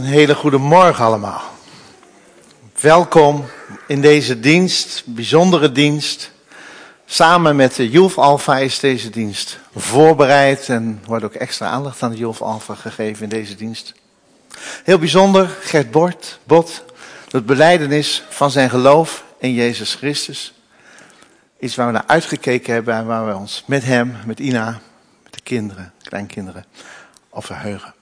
Een hele goede morgen allemaal. Welkom in deze dienst, bijzondere dienst. Samen met de Youth Alpha is deze dienst voorbereid en wordt ook extra aandacht aan de Youth Alpha gegeven in deze dienst. Heel bijzonder, Gert Bot, het belijdenis van zijn geloof in Jezus Christus. Iets waar we naar uitgekeken hebben en waar we ons met hem, met Ina, met de kinderen, kleinkinderen, op verheugen.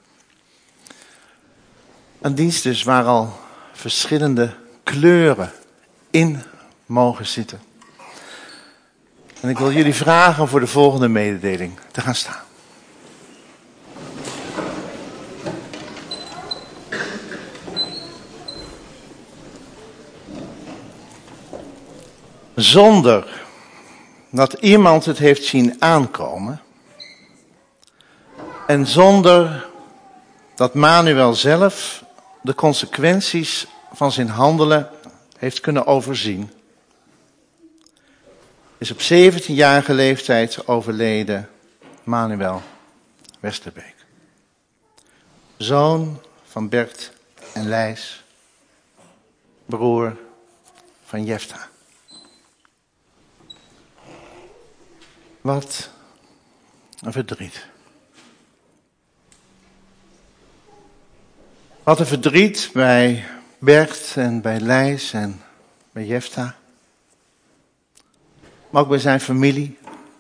Een dienst dus waar al verschillende kleuren in mogen zitten. En ik wil jullie vragen voor de volgende mededeling te gaan staan. Zonder dat iemand het heeft zien aankomen en zonder dat Manuel zelf de consequenties van zijn handelen heeft kunnen overzien, is op 17-jarige leeftijd overleden Manuel Westerbeek. Zoon van Bert en Lijs, broer van Jefta. Wat een verdriet. Wat een verdriet bij Bert en bij Lijs en bij Jefta. Maar ook bij zijn familie.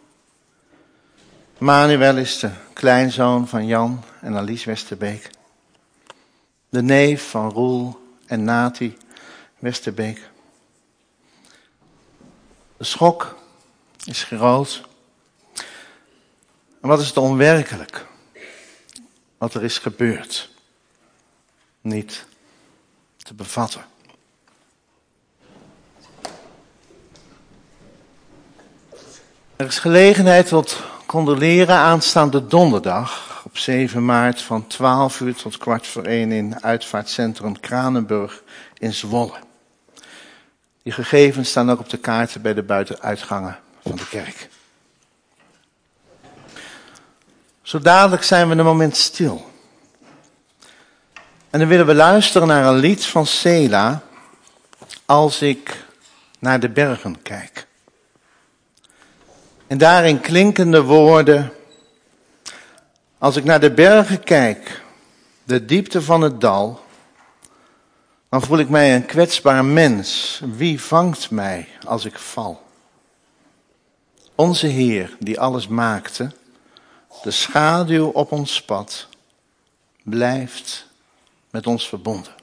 Manuel is de kleinzoon van Jan en Alice Westerbeek. De neef van Roel en Nati Westerbeek. De schok is groot. En wat is het onwerkelijk? Wat er is gebeurd. Niet te bevatten. Er is gelegenheid tot condoleren aanstaande donderdag op 7 maart van 12 uur tot 12:15 in uitvaartcentrum Kranenburg in Zwolle. Die gegevens staan ook op de kaarten bij de buitenuitgangen van de kerk. Zo dadelijk zijn we een moment stil. En dan willen we luisteren naar een lied van Sela, Als ik naar de bergen kijk. En daarin klinkende woorden, als ik naar de bergen kijk, de diepte van het dal, dan voel ik mij een kwetsbaar mens. Wie vangt mij als ik val? Onze Heer, die alles maakte, de schaduw op ons pad, blijft met ons verbonden.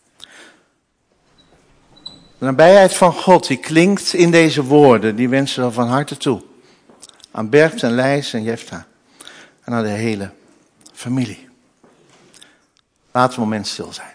De nabijheid van God, die klinkt in deze woorden, die wensen we van harte toe. Aan Bert en Lijs en Jefta. En aan de hele familie. Laten we een moment stil zijn.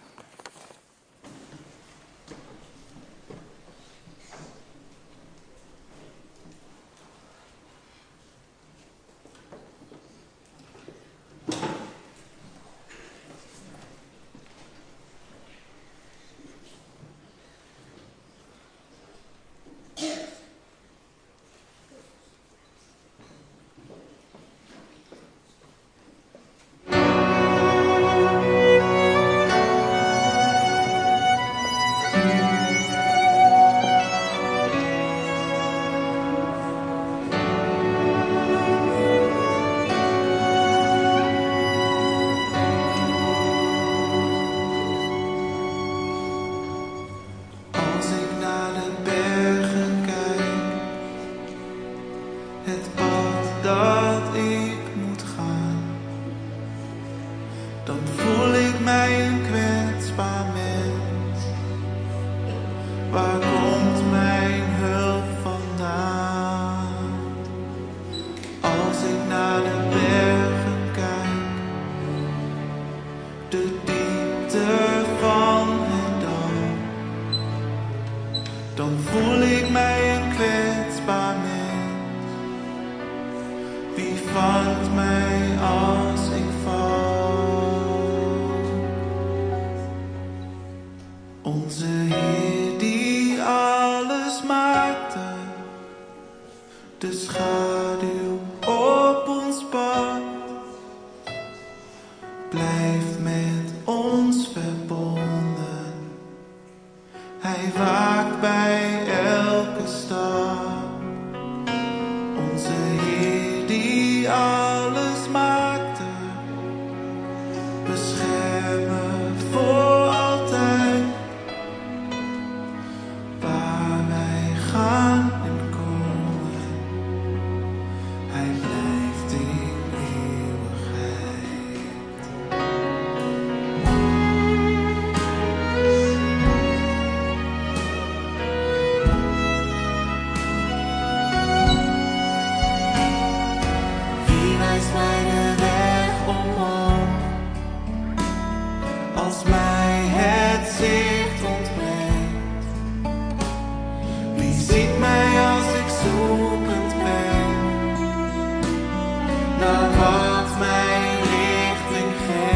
Onze Heer die alles maakte, de schaduw op ons pad, blijft met ons verbonden. Onze Heer die alles maakte, beschermen voor altijd. Waar wij gaan en komen, Hij blijft in eeuwigheid. Wie wijst mij de weg omhoog, als mij het zicht ontbreekt? Wie ziet mij als ik zoekend ben, naar wat mijn richting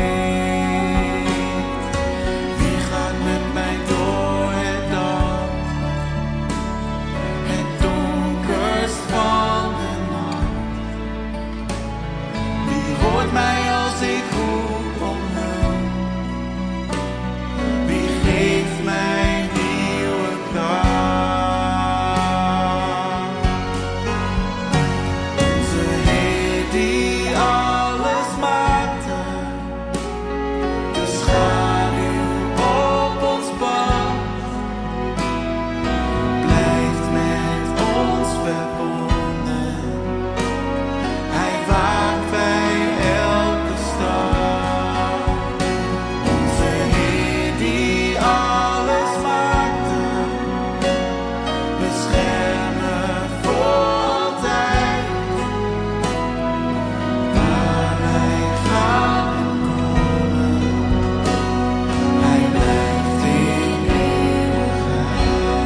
geeft? Wie gaat met mij door het dal, het donkerst van de nacht? Wie hoort mij als ik roep om hulp? Wie geeft mij nieuwe kracht? Onze Heer die alles maakte, de schaduw op ons pad, blijft met ons verbonden. Hij waakt bij elke stap. Onze Heer die alles maakte, beschermen voor altijd. Waar wij gaan en komen, Hij blijft in eeuwigheid.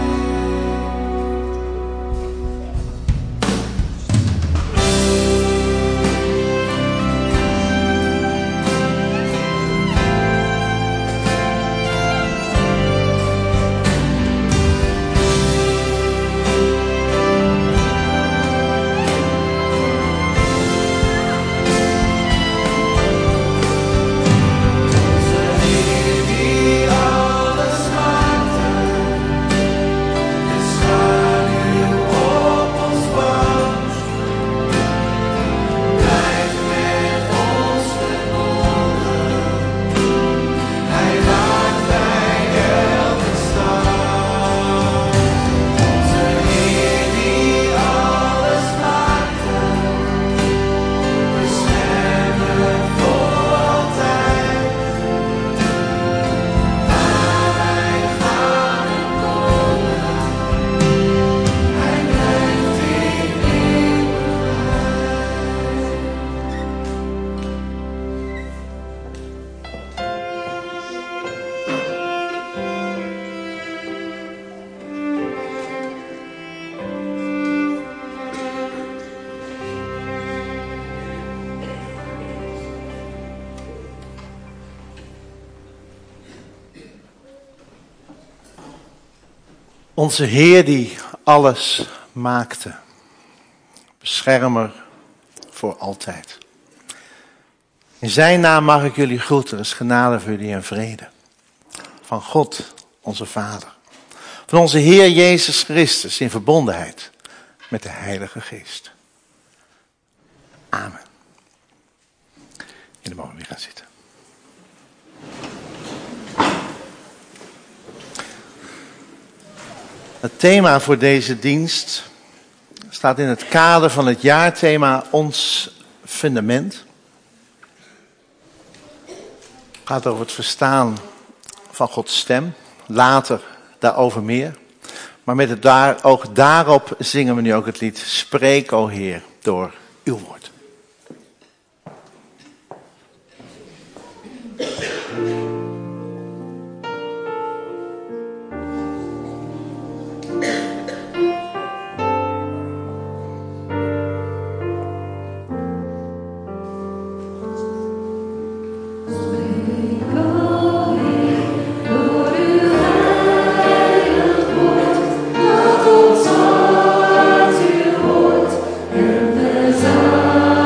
Onze Heer die alles maakte, de schaduw op ons pad, blijft met ons verbonden. Hij waakt bij elke stap. Onze Heer die alles maakte, beschermen voor altijd. Waar wij gaan en komen, Hij blijft in Onze Heer die alles maakte, beschermer voor altijd. In zijn naam mag ik jullie groeten, er is genade voor jullie en vrede. Van God, onze Vader. Van onze Heer Jezus Christus in verbondenheid met de Heilige Geest. Amen. Jullie mogen weer gaan zitten. Het thema voor deze dienst staat in het kader van het jaarthema Ons Fundament. Het gaat over het verstaan van Gods stem, later daarover meer. Maar met het oog daarop zingen we nu ook het lied Spreek, o Heer, door uw woord. Ons hart uw woord en de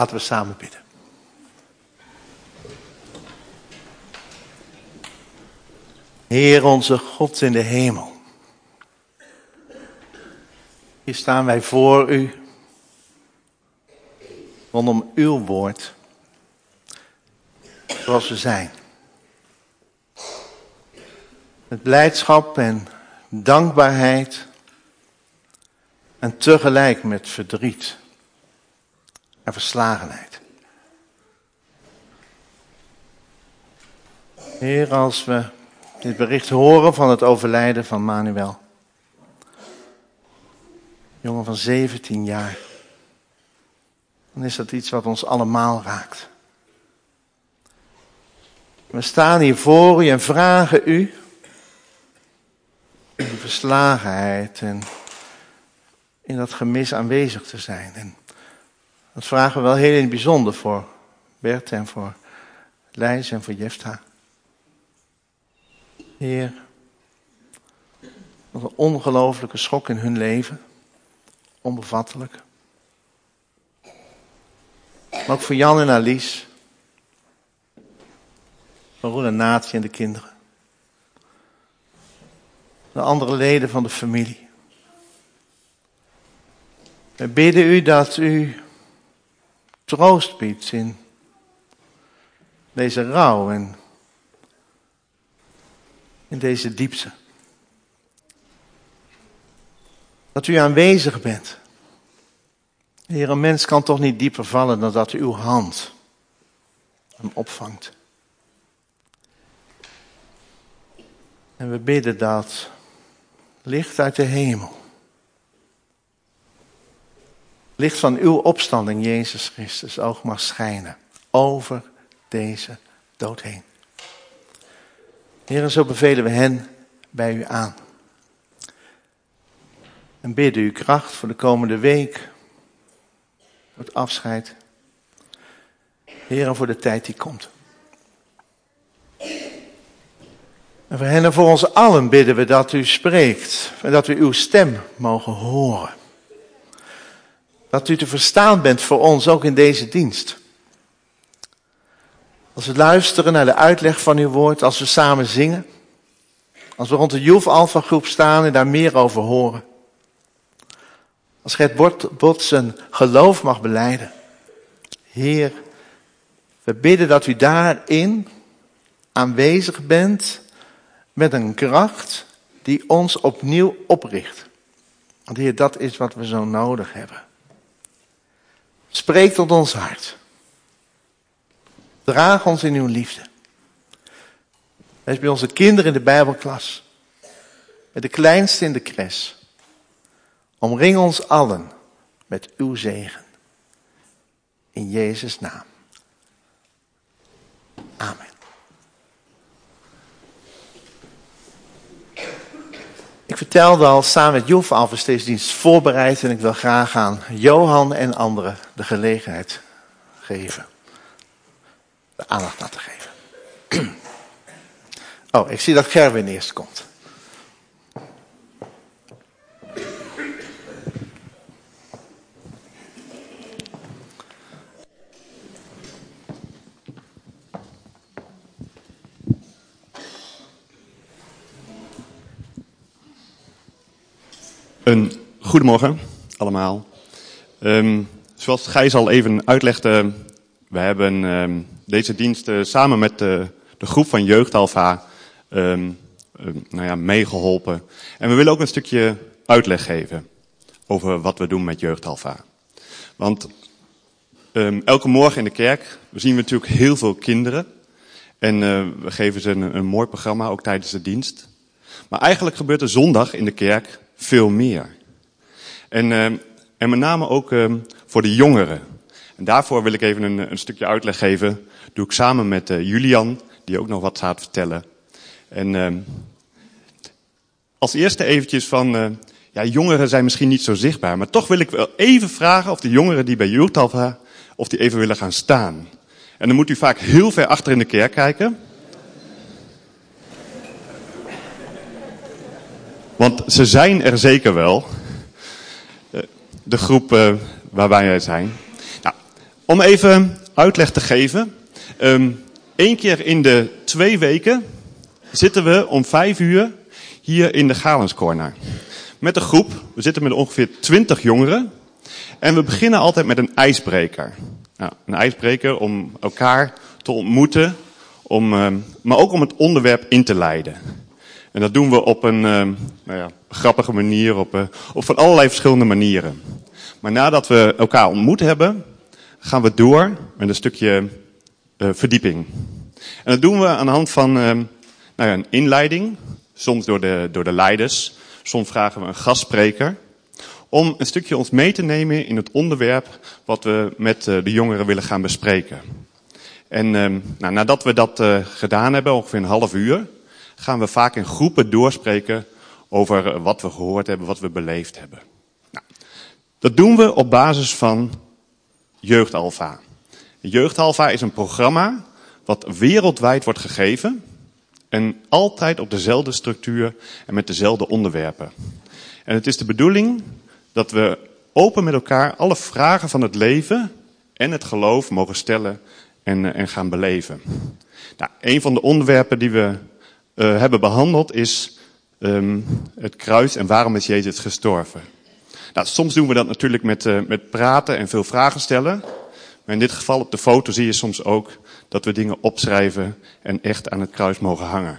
Laten we samen bidden. Heer onze God in de hemel. Hier staan wij voor u. Rondom uw woord. Zoals we zijn. Met blijdschap en dankbaarheid. En tegelijk met verdriet. En verslagenheid. Heer, als we dit bericht horen van het overlijden van Manuel. Jongen van 17 jaar. Dan is dat iets wat ons allemaal raakt. We staan hier voor u en vragen u in die verslagenheid en in dat gemis aanwezig te zijn. En dat vragen we wel heel in het bijzonder voor Bert en voor Lijs en voor Jefta. Heer, wat een ongelooflijke schok in hun leven. Onbevattelijk. Maar ook voor Jan en Alice. Voor Roel en Naatje en de kinderen. De andere leden van de familie. We bidden u dat u troost biedt in deze rouw en in deze diepte. Dat u aanwezig bent. Heer, een mens kan toch niet dieper vallen dan dat uw hand hem opvangt. En we bidden dat licht uit de hemel, licht van uw opstanding, Jezus Christus, ook mag schijnen over deze dood heen. Heer, en zo bevelen we hen bij u aan. En bidden u kracht voor de komende week, voor het afscheid. Heer, en voor de tijd die komt. En voor hen en voor ons allen bidden we dat u spreekt en dat we uw stem mogen horen. Dat u te verstaan bent voor ons, ook in deze dienst. Als we luisteren naar de uitleg van uw woord, als we samen zingen. Als we rond de Youth Alpha groep staan en daar meer over horen. Als Gert Bot zijn geloof mag belijden. Heer, we bidden dat u daarin aanwezig bent met een kracht die ons opnieuw opricht. Want Heer, dat is wat we zo nodig hebben. Spreek tot ons hart. Draag ons in uw liefde. Wees bij onze kinderen in de Bijbelklas. Met de kleinste in de crash. Omring ons allen met uw zegen. In Jezus' naam. Amen. Ik vertelde al, samen met Youth Alpha is deze dienst voorbereid. En ik wil graag aan Johan en anderen de gelegenheid geven. De aandacht laten geven. Oh, ik zie dat Gerwin eerst komt. Goedemorgen allemaal. Zoals Gijs al even uitlegde, we hebben deze dienst samen met de groep van Jeugd Alpha meegeholpen. En we willen ook een stukje uitleg geven over wat we doen met Jeugd Alpha. Want elke morgen in de kerk zien we natuurlijk heel veel kinderen. En we geven ze een mooi programma, ook tijdens de dienst. Maar eigenlijk gebeurt er zondag in de kerk veel meer. En met name ook voor de jongeren. En daarvoor wil ik even een stukje uitleg geven. Doe ik samen met Julian, die ook nog wat gaat vertellen. En als eerste eventjes van, jongeren zijn misschien niet zo zichtbaar. Maar toch wil ik wel even vragen of de jongeren die bij Youth Alpha, of die even willen gaan staan. En dan moet u vaak heel ver achter in de kerk kijken. Want ze zijn er zeker wel. De groep waar wij zijn. Nou, Om even uitleg te geven. 1 keer in de 2 weken zitten we om 5 uur hier in de Galenscorner. Met een groep, we zitten met ongeveer 20 jongeren. En we beginnen altijd met een ijsbreker. Nou, een ijsbreker om elkaar te ontmoeten, maar ook om het onderwerp in te leiden. En dat doen we op een grappige manier, op van allerlei verschillende manieren. Maar nadat we elkaar ontmoet hebben, gaan we door met een stukje verdieping. En dat doen we aan de hand van een inleiding, soms door de leiders. Soms vragen we een gastspreker om een stukje ons mee te nemen in het onderwerp wat we met de jongeren willen gaan bespreken. En nadat we dat gedaan hebben, ongeveer een half uur, gaan we vaak in groepen doorspreken over wat we gehoord hebben, wat we beleefd hebben. Nou, dat doen we op basis van Jeugdalpha. Jeugdalpha is een programma wat wereldwijd wordt gegeven en altijd op dezelfde structuur en met dezelfde onderwerpen. En het is de bedoeling dat we open met elkaar alle vragen van het leven en het geloof mogen stellen en gaan beleven. Nou, een van de onderwerpen die we hebben behandeld is het kruis en waarom is Jezus gestorven. Nou, soms doen we dat natuurlijk met praten en veel vragen stellen. Maar in dit geval op de foto zie je soms ook dat we dingen opschrijven en echt aan het kruis mogen hangen.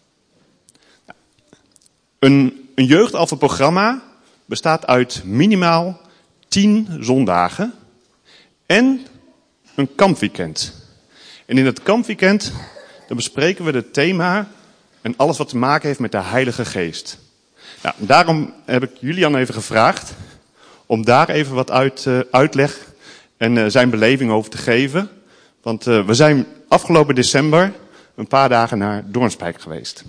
Een jeugdalpha-programma bestaat uit minimaal 10 zondagen en een kampweekend. En in het kampweekend dan bespreken we het thema en alles wat te maken heeft met de Heilige Geest. Nou, daarom heb ik Julian even gevraagd om daar even wat uitleg en zijn beleving over te geven. Want we zijn afgelopen december een paar dagen naar Doornspijk geweest.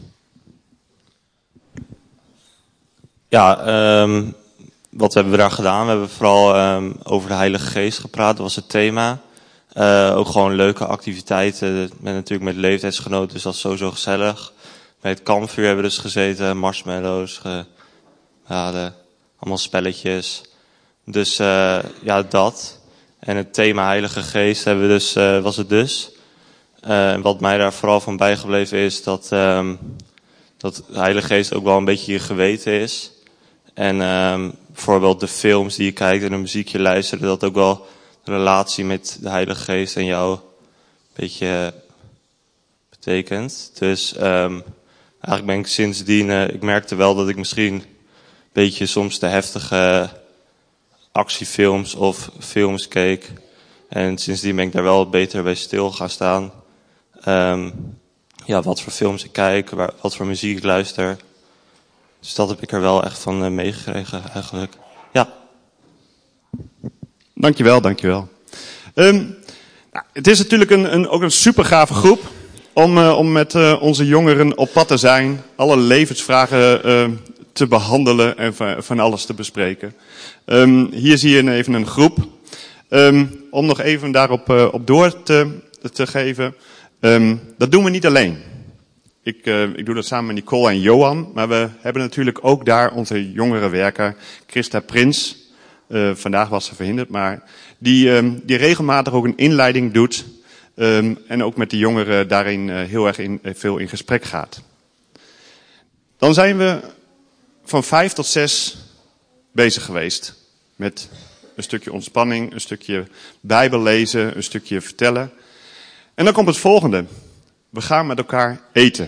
Ja, wat hebben we daar gedaan? We hebben vooral over de Heilige Geest gepraat, dat was het thema. Ook gewoon leuke activiteiten, natuurlijk met leeftijdsgenoten, dus dat is sowieso gezellig. Bij het kampvuur hebben we dus gezeten, marshmallows, allemaal spelletjes. Dus dat. En het thema Heilige Geest hebben we dus, was het dus. Wat mij daar vooral van bijgebleven is dat de Heilige Geest ook wel een beetje je geweten is. En bijvoorbeeld de films die je kijkt en de muziek je luistert, dat ook wel de relatie met de Heilige Geest en jou een beetje betekent. Dus eigenlijk ben ik sindsdien, ik merkte wel dat ik misschien een beetje soms de heftige actiefilms of films keek. En sindsdien ben ik daar wel beter bij stil gaan staan. Wat voor films ik kijk, wat voor muziek ik luister. Dus dat heb ik er wel echt van meegekregen eigenlijk. Ja. Dankjewel. Het is natuurlijk ook een super gave groep om met onze jongeren op pad te zijn. Alle levensvragen te behandelen en van alles te bespreken. Hier zie je even een groep. Om nog even daarop op door te geven. Dat doen we niet alleen. Ik doe dat samen met Nicole en Johan. Maar we hebben natuurlijk ook daar onze jongerenwerker Christa Prins. Vandaag was ze verhinderd, maar die regelmatig ook een inleiding doet. En ook met de jongeren daarin heel erg veel in gesprek gaat. Dan zijn we van 5 tot 6 bezig geweest. Met een stukje ontspanning, een stukje Bijbel lezen, een stukje vertellen. En dan komt het volgende. We gaan met elkaar eten.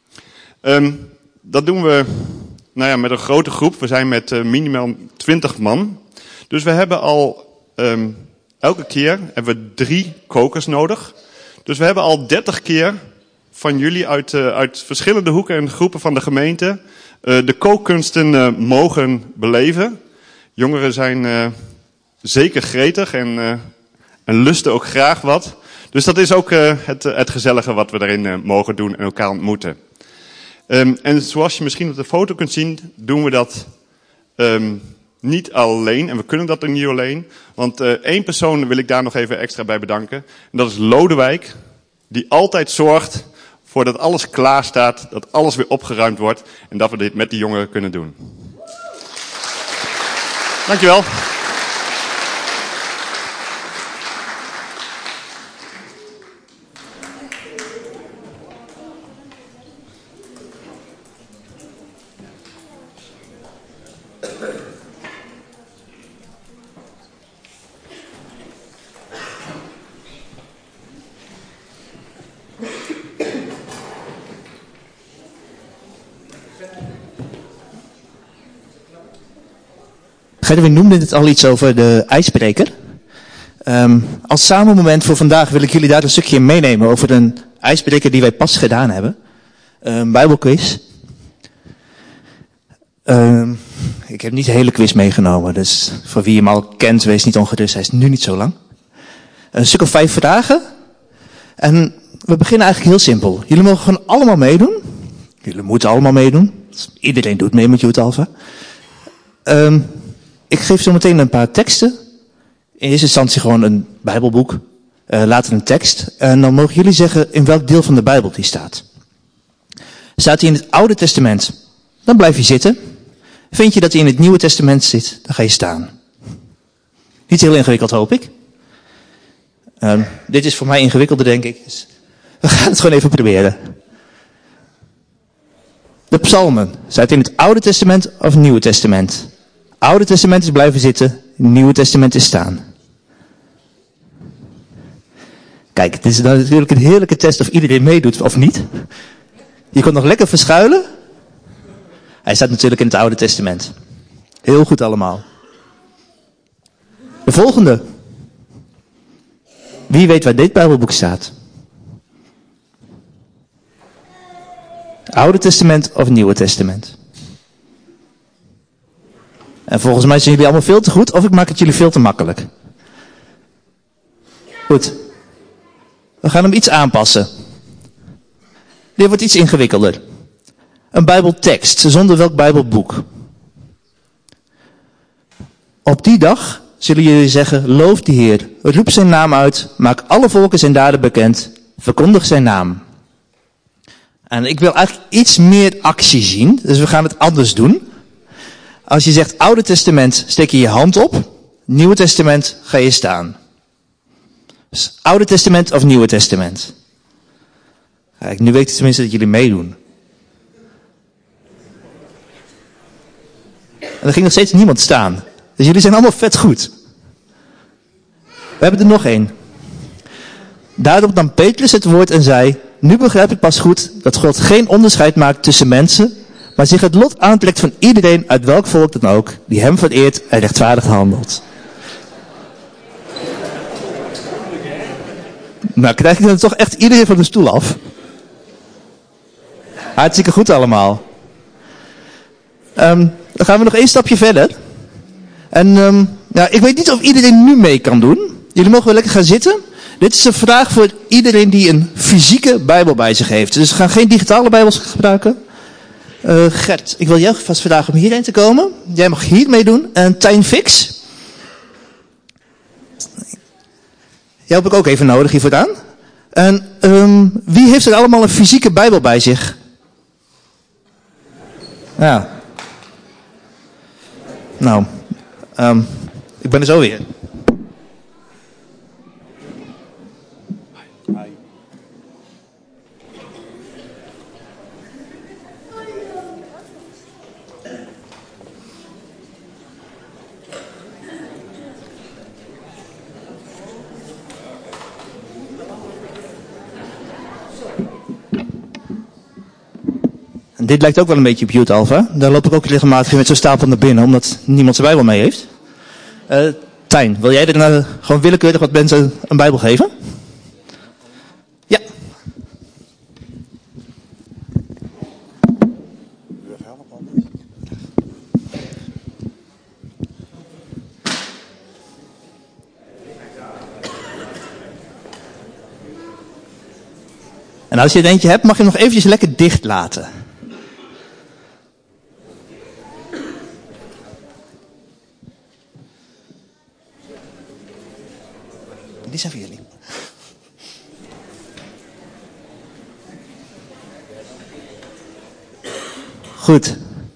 Dat doen we met een grote groep. We zijn met minimaal 20 man. Dus we hebben al elke keer hebben we 3 kokers nodig. Dus we hebben al 30 keer van jullie uit verschillende hoeken en groepen van de gemeente de kookkunsten mogen beleven. Jongeren zijn zeker gretig en lusten ook graag wat. Dus dat is ook het gezellige wat we daarin mogen doen en elkaar ontmoeten. En zoals je misschien op de foto kunt zien, doen we dat niet alleen. En we kunnen dat ook niet alleen. Want 1 persoon wil ik daar nog even extra bij bedanken. En dat is Lodewijk. Die altijd zorgt voor dat alles klaar staat. Dat alles weer opgeruimd wordt. En dat we dit met die jongeren kunnen doen. Dankjewel. Gerwin noemde het al iets over de ijsbreker. Als samenmoment voor vandaag wil ik jullie daar een stukje in meenemen over een ijsbreker die wij pas gedaan hebben. Een bijbelquiz. Ik heb niet de hele quiz meegenomen, dus voor wie hem al kent, wees niet ongerust, hij is nu niet zo lang. Een stuk of 5 vragen. En we beginnen eigenlijk heel simpel. Jullie mogen gewoon allemaal meedoen. Jullie moeten allemaal meedoen. Iedereen doet mee met Youth Alpha. Ik geef zo meteen een paar teksten. In eerste instantie gewoon een bijbelboek. Later een tekst. En dan mogen jullie zeggen in welk deel van de Bijbel die staat. Staat hij in het Oude Testament? Dan blijf je zitten. Vind je dat hij in het Nieuwe Testament zit? Dan ga je staan. Niet heel ingewikkeld, hoop ik. Dit is voor mij ingewikkelder, denk ik. Dus we gaan het gewoon even proberen. De psalmen. Staat in het Oude Testament of het Nieuwe Testament? Oude Testament is blijven zitten. Het Nieuwe Testament is staan. Kijk, het is natuurlijk een heerlijke test of iedereen meedoet of niet. Je kunt nog lekker verschuilen. Hij staat natuurlijk in het Oude Testament. Heel goed allemaal. De volgende. Wie weet waar dit Bijbelboek staat? Oude Testament of Nieuwe Testament? En volgens mij zijn jullie allemaal veel te goed, of ik maak het jullie veel te makkelijk. Goed. We gaan hem iets aanpassen. Dit wordt iets ingewikkelder. Een Bijbeltekst, zonder welk Bijbelboek? Op die dag zullen jullie zeggen, loof de Heer, roep zijn naam uit, maak alle volken zijn daden bekend, verkondig zijn naam. En ik wil eigenlijk iets meer actie zien, dus we gaan het anders doen. Als je zegt Oude Testament, steek je je hand op, Nieuwe Testament, ga je staan. Dus Oude Testament of Nieuwe Testament? Kijk, nu weet ik tenminste dat jullie meedoen. En er ging nog steeds niemand staan. Dus jullie zijn allemaal vet goed. We hebben er nog één. Daarop nam Petrus het woord en zei, nu begrijp ik pas goed dat God geen onderscheid maakt tussen mensen, maar zich het lot aantrekt van iedereen uit welk volk dan ook, die hem vereert en rechtvaardig handelt. Nou, krijg ik dan toch echt iedereen van de stoel af? Hartstikke goed allemaal. Dan gaan we nog 1 stapje verder. En ik weet niet of iedereen nu mee kan doen. Jullie mogen wel lekker gaan zitten. Dit is een vraag voor iedereen die een fysieke Bijbel bij zich heeft. Dus we gaan geen digitale Bijbels gebruiken. Gert, ik wil jou vast vragen om hierheen te komen. Jij mag hier meedoen. En Tijn Fix. Jou heb ik ook even nodig hiervoor aan. En wie heeft er allemaal een fysieke Bijbel bij zich? Ja. Nou, ik ben er zo weer. En dit lijkt ook wel een beetje op Youth Alpha. Daar loop ik ook regelmatig met zo'n stapel naar binnen, omdat niemand zijn Bijbel mee heeft. Tijn, wil jij er gewoon willekeurig wat mensen een Bijbel geven? Ja. En als je er eentje hebt, mag je hem nog eventjes lekker dicht laten. Die zijn voor jullie. Goed.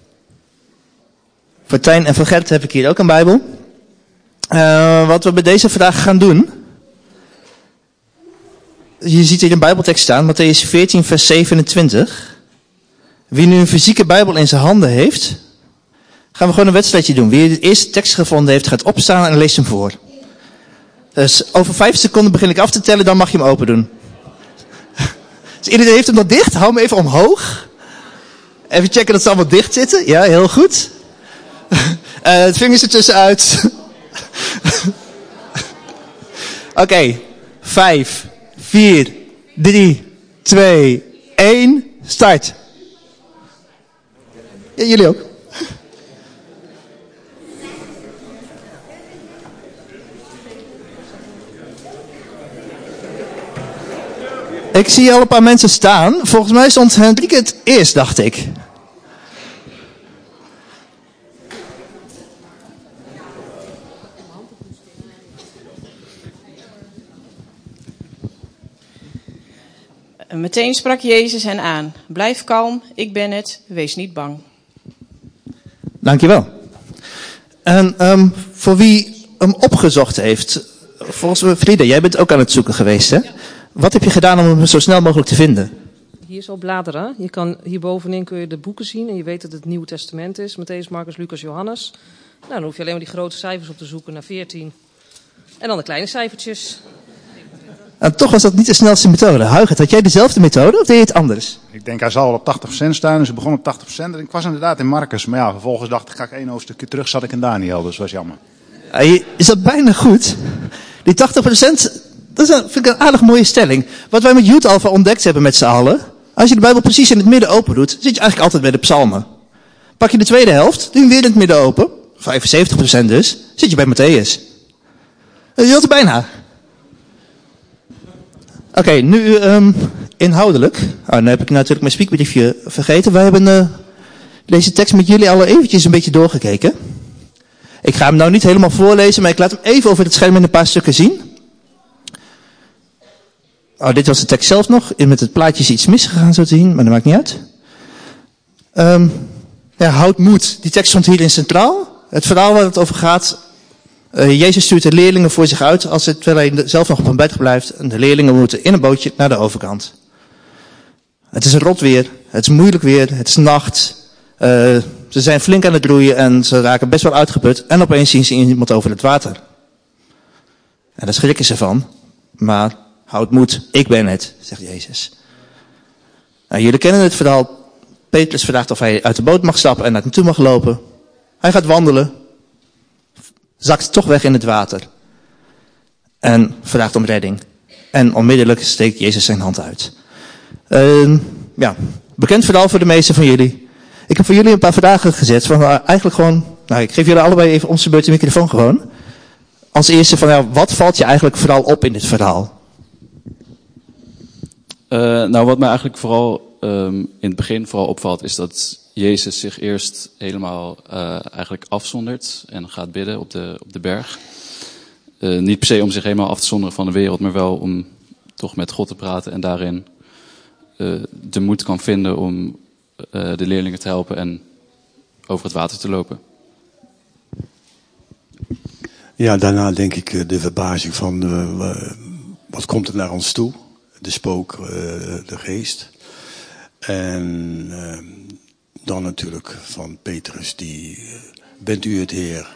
Voor Tijn en voor Gert heb ik hier ook een Bijbel. Wat we bij deze vraag gaan doen. Je ziet hier een Bijbeltekst staan, Mattheüs 14 vers 27. Wie nu een fysieke Bijbel in zijn handen heeft, gaan we gewoon een wedstrijdje doen. Wie de eerste tekst gevonden heeft, gaat opstaan en leest hem voor. Dus over 5 seconden begin ik af te tellen, dan mag je hem open doen. Dus iedereen heeft hem nog dicht. Hou hem even omhoog. Even checken dat ze allemaal dicht zitten. Ja, heel goed. Het vingers ertussenuit. Oké. 5, 4, 3, 2, 1. Start. Ja, jullie ook. Ik zie al een paar mensen staan. Volgens mij stond Hendrike het eerst, dacht ik. Meteen sprak Jezus hen aan. Blijf kalm, ik ben het, wees niet bang. Dankjewel. En voor wie hem opgezocht heeft, volgens mij, Frida, jij bent ook aan het zoeken geweest, hè? Ja. Wat heb je gedaan om hem zo snel mogelijk te vinden? Hier is al bladeren. Je kan, hierbovenin kun je de boeken zien en je weet dat het Nieuwe Testament is. Mattheüs, Marcus, Lucas, Johannes. Nou, dan hoef je alleen maar die grote cijfers op te zoeken naar 14. En dan de kleine cijfertjes. En toch was dat niet de snelste methode. Huigert, had jij dezelfde methode of deed je het anders? Ik denk, hij zal wel op 80% staan, dus ik begon op 80%. En ik was inderdaad in Marcus, maar ja, vervolgens dacht ik, ga ik 1 hoofdstukje terug, zat ik in Daniel, dus dat was jammer. Is dat bijna goed? Die 80%, dat vind ik een aardig mooie stelling. Wat wij met Youth Alpha ontdekt hebben met z'n allen, als je de Bijbel precies in het midden open doet, zit je eigenlijk altijd bij de psalmen. Pak je de tweede helft, doe je hem weer in het midden open, 75% dus, zit je bij Matthäus. Je had er bijna. Oké, nu inhoudelijk. Oh, dan heb ik natuurlijk mijn speakbriefje vergeten. Wij hebben deze tekst met jullie al eventjes een beetje doorgekeken. Ik ga hem nou niet helemaal voorlezen, maar ik laat hem even over het scherm in een paar stukken zien. Oh, dit was de tekst zelf nog. Met het plaatje is iets misgegaan zo te zien, maar dat maakt niet uit. Houd moed. Die tekst stond hierin centraal. Het verhaal waar het over gaat. Jezus stuurt de leerlingen voor zich uit terwijl hij zelf nog op een bed blijft. En de leerlingen moeten in een bootje naar de overkant. Het is rot weer. Het is moeilijk weer. Het is nacht. Ze zijn flink aan het roeien en ze raken best wel uitgeput. En opeens zien ze iemand over het water. En daar schrikken ze van. Maar houd moed, ik ben het, zegt Jezus. Nou, jullie kennen het verhaal. Petrus vraagt of hij uit de boot mag stappen en naar hem toe mag lopen. Hij gaat wandelen. Zakt toch weg in het water. En vraagt om redding. En onmiddellijk steekt Jezus zijn hand uit. Bekend verhaal voor de meesten van jullie. Ik heb voor jullie een paar vragen gezet. Van, eigenlijk gewoon, ik geef jullie allebei even om zijn beurt de microfoon gewoon. Als eerste van, wat valt je eigenlijk vooral op in dit verhaal? Wat mij eigenlijk vooral in het begin vooral opvalt, is dat Jezus zich eerst helemaal eigenlijk afzondert en gaat bidden op de berg. Niet per se om zich helemaal af te zonderen van de wereld, maar wel om toch met God te praten en daarin de moed kan vinden om de leerlingen te helpen en over het water te lopen. Ja, daarna denk ik de verbazing van wat komt er naar ons toe? De spook, de geest. En dan natuurlijk van Petrus, bent u het Heer?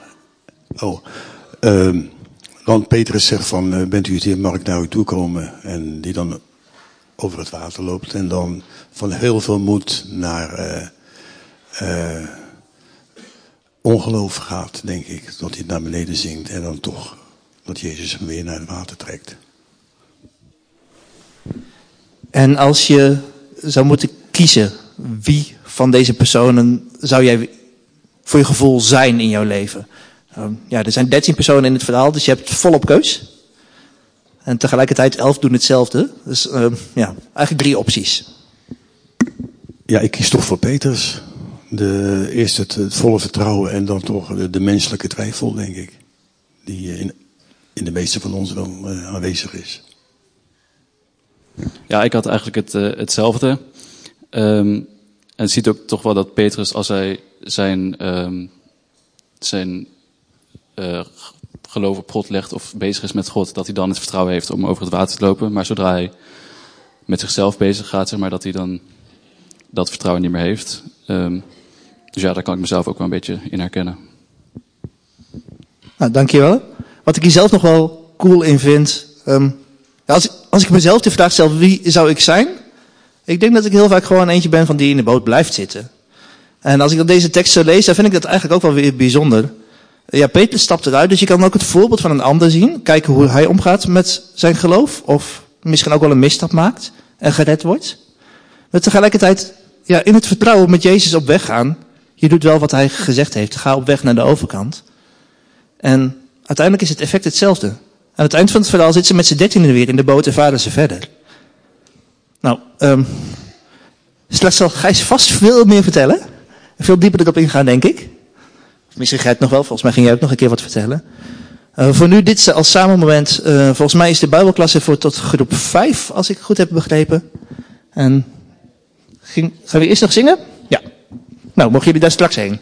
Want Petrus zegt van, bent u het Heer, mag ik naar u toe komen? En die dan over het water loopt en dan van heel veel moed naar ongeloof gaat, denk ik. Dat hij naar beneden zinkt en dan toch dat Jezus hem weer naar het water trekt. En als je zou moeten kiezen, wie van deze personen zou jij voor je gevoel zijn in jouw leven? Er zijn 13 personen in het verhaal, dus je hebt volop keus. En tegelijkertijd 11 doen hetzelfde. Dus eigenlijk 3 opties. Ja, ik kies toch voor Petrus. Eerst het volle vertrouwen en dan toch de menselijke twijfel, denk ik. Die in de meeste van ons wel aanwezig is. Ja, ik had eigenlijk hetzelfde. En je ziet ook toch wel dat Petrus, als hij zijn geloof op God legt of bezig is met God, dat hij dan het vertrouwen heeft om over het water te lopen. Maar zodra hij met zichzelf bezig gaat, zeg maar, dat hij dan dat vertrouwen niet meer heeft. Dus ja, daar kan ik mezelf ook wel een beetje in herkennen. Nou, dankjewel. Wat ik hier zelf nog wel cool in vind. Als ik mezelf de vraag stel, wie zou ik zijn? Ik denk dat ik heel vaak gewoon eentje ben van die in de boot blijft zitten. En als ik dan deze tekst zo lees, dan vind ik dat eigenlijk ook wel weer bijzonder. Ja, Petrus stapt eruit, dus je kan ook het voorbeeld van een ander zien. Kijken hoe hij omgaat met zijn geloof. Of misschien ook wel een misstap maakt en gered wordt. Maar tegelijkertijd, ja, in het vertrouwen met Jezus op weg gaan. Je doet wel wat hij gezegd heeft. Ga op weg naar de overkant. En uiteindelijk is het effect hetzelfde. Aan het eind van het verhaal zitten ze met z'n 13 weer in de boot en varen ze verder. Nou, straks zal Gijs vast veel meer vertellen. Veel dieper erop ingaan, denk ik. Of misschien Gert nog wel, volgens mij ging jij ook nog een keer wat vertellen. Voor nu dit als samenmoment. Volgens mij is de Bijbelklasse voor tot groep 5, als ik het goed heb begrepen. En gaan we eerst nog zingen? Ja. Nou, mogen jullie daar straks heen?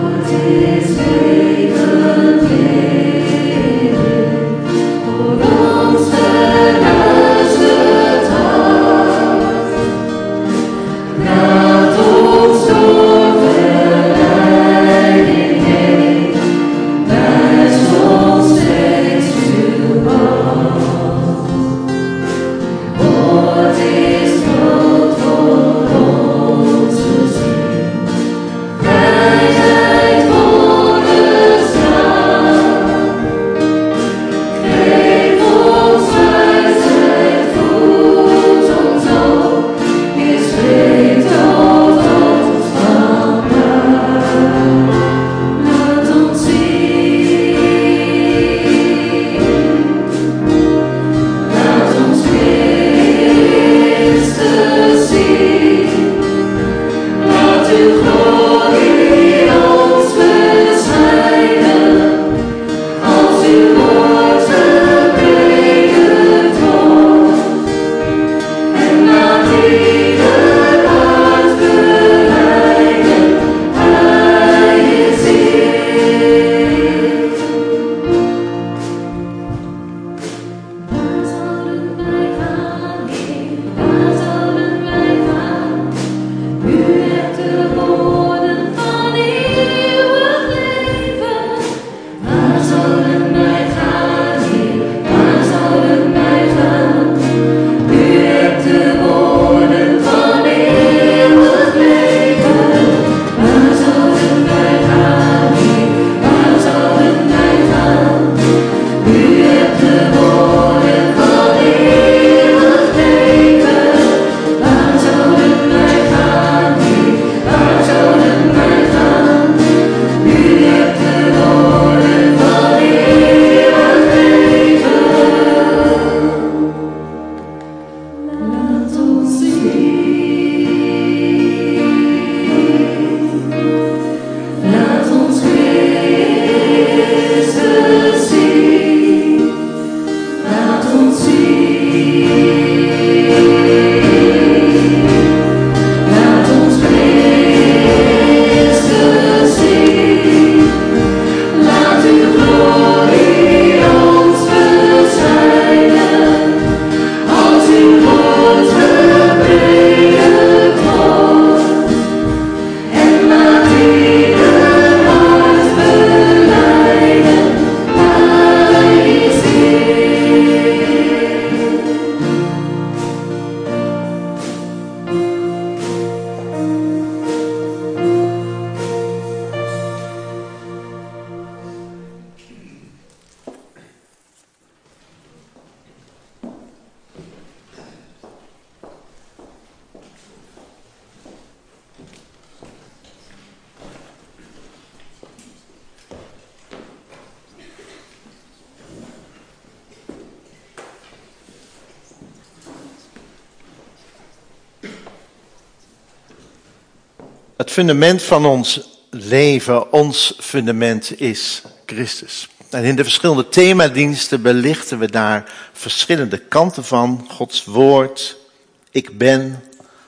Het fundament van ons leven, ons fundament is Christus. En in de verschillende themadiensten belichten we daar verschillende kanten van. Gods woord, ik ben,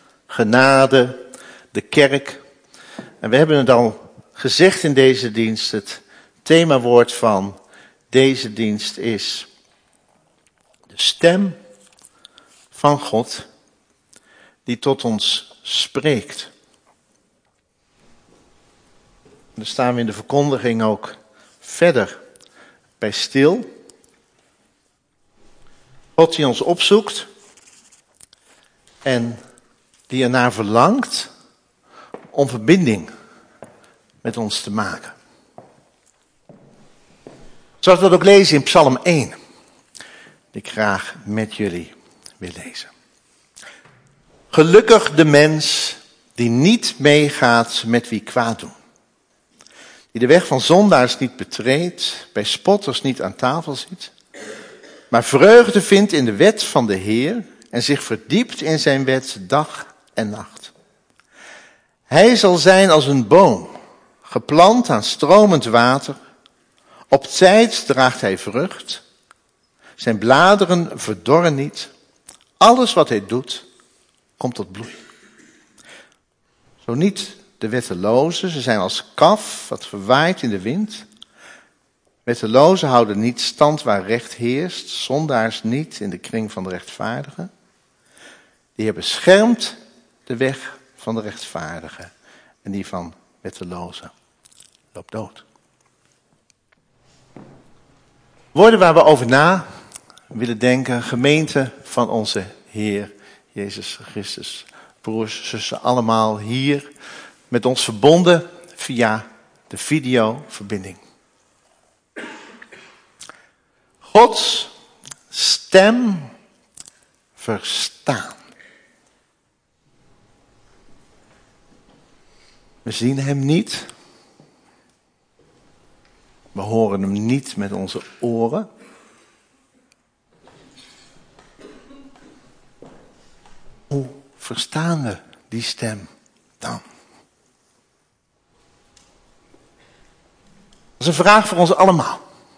genade, de kerk. En we hebben het al gezegd in deze dienst, het themawoord van deze dienst is de stem van God die tot ons spreekt. En daar staan we in de verkondiging ook verder bij stil. God die ons opzoekt en die ernaar verlangt om verbinding met ons te maken. Zoals we dat ook lezen in Psalm 1, die ik graag met jullie wil lezen. Gelukkig de mens die niet meegaat met wie kwaad doen. Die de weg van zondaars niet betreedt, bij spotters niet aan tafel zit, maar vreugde vindt in de wet van de Heer en zich verdiept in zijn wet dag en nacht. Hij zal zijn als een boom, geplant aan stromend water. Op tijd draagt hij vrucht. Zijn bladeren verdorren niet. Alles wat hij doet, komt tot bloei. Zo niet de wettelozen. Ze zijn als kaf wat verwaait in de wind. Wettelozen houden niet stand waar recht heerst, zondaars niet in de kring van de rechtvaardigen. Die hebben beschermd de weg van de rechtvaardigen en die van wettelozen loopt dood. Woorden waar we over na willen denken, gemeente van onze Heer Jezus Christus. Broers, zussen, allemaal hier met ons verbonden via de videoverbinding. Gods stem verstaan. We zien hem niet. We horen hem niet met onze oren. Hoe verstaan we die stem dan? Dat is een vraag voor ons allemaal.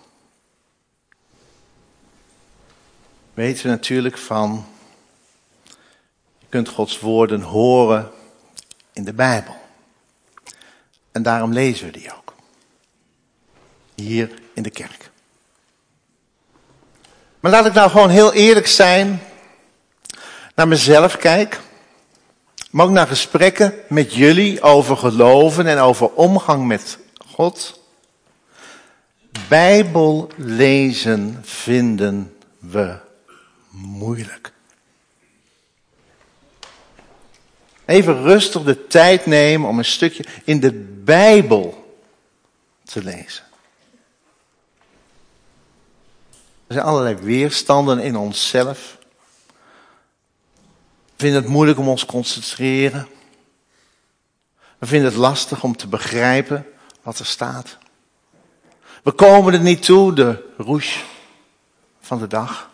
Weten we natuurlijk van, je kunt Gods woorden horen in de Bijbel. En daarom lezen we die ook. Hier in de kerk. Maar laat ik nou gewoon heel eerlijk zijn, naar mezelf kijk, maar ook naar gesprekken met jullie over geloven en over omgang met God. Bijbel lezen vinden we moeilijk. Even rustig de tijd nemen om een stukje in de Bijbel te lezen. Er zijn allerlei weerstanden in onszelf. We vinden het moeilijk om ons te concentreren. We vinden het lastig om te begrijpen wat er staat. We komen er niet toe, de roes van de dag.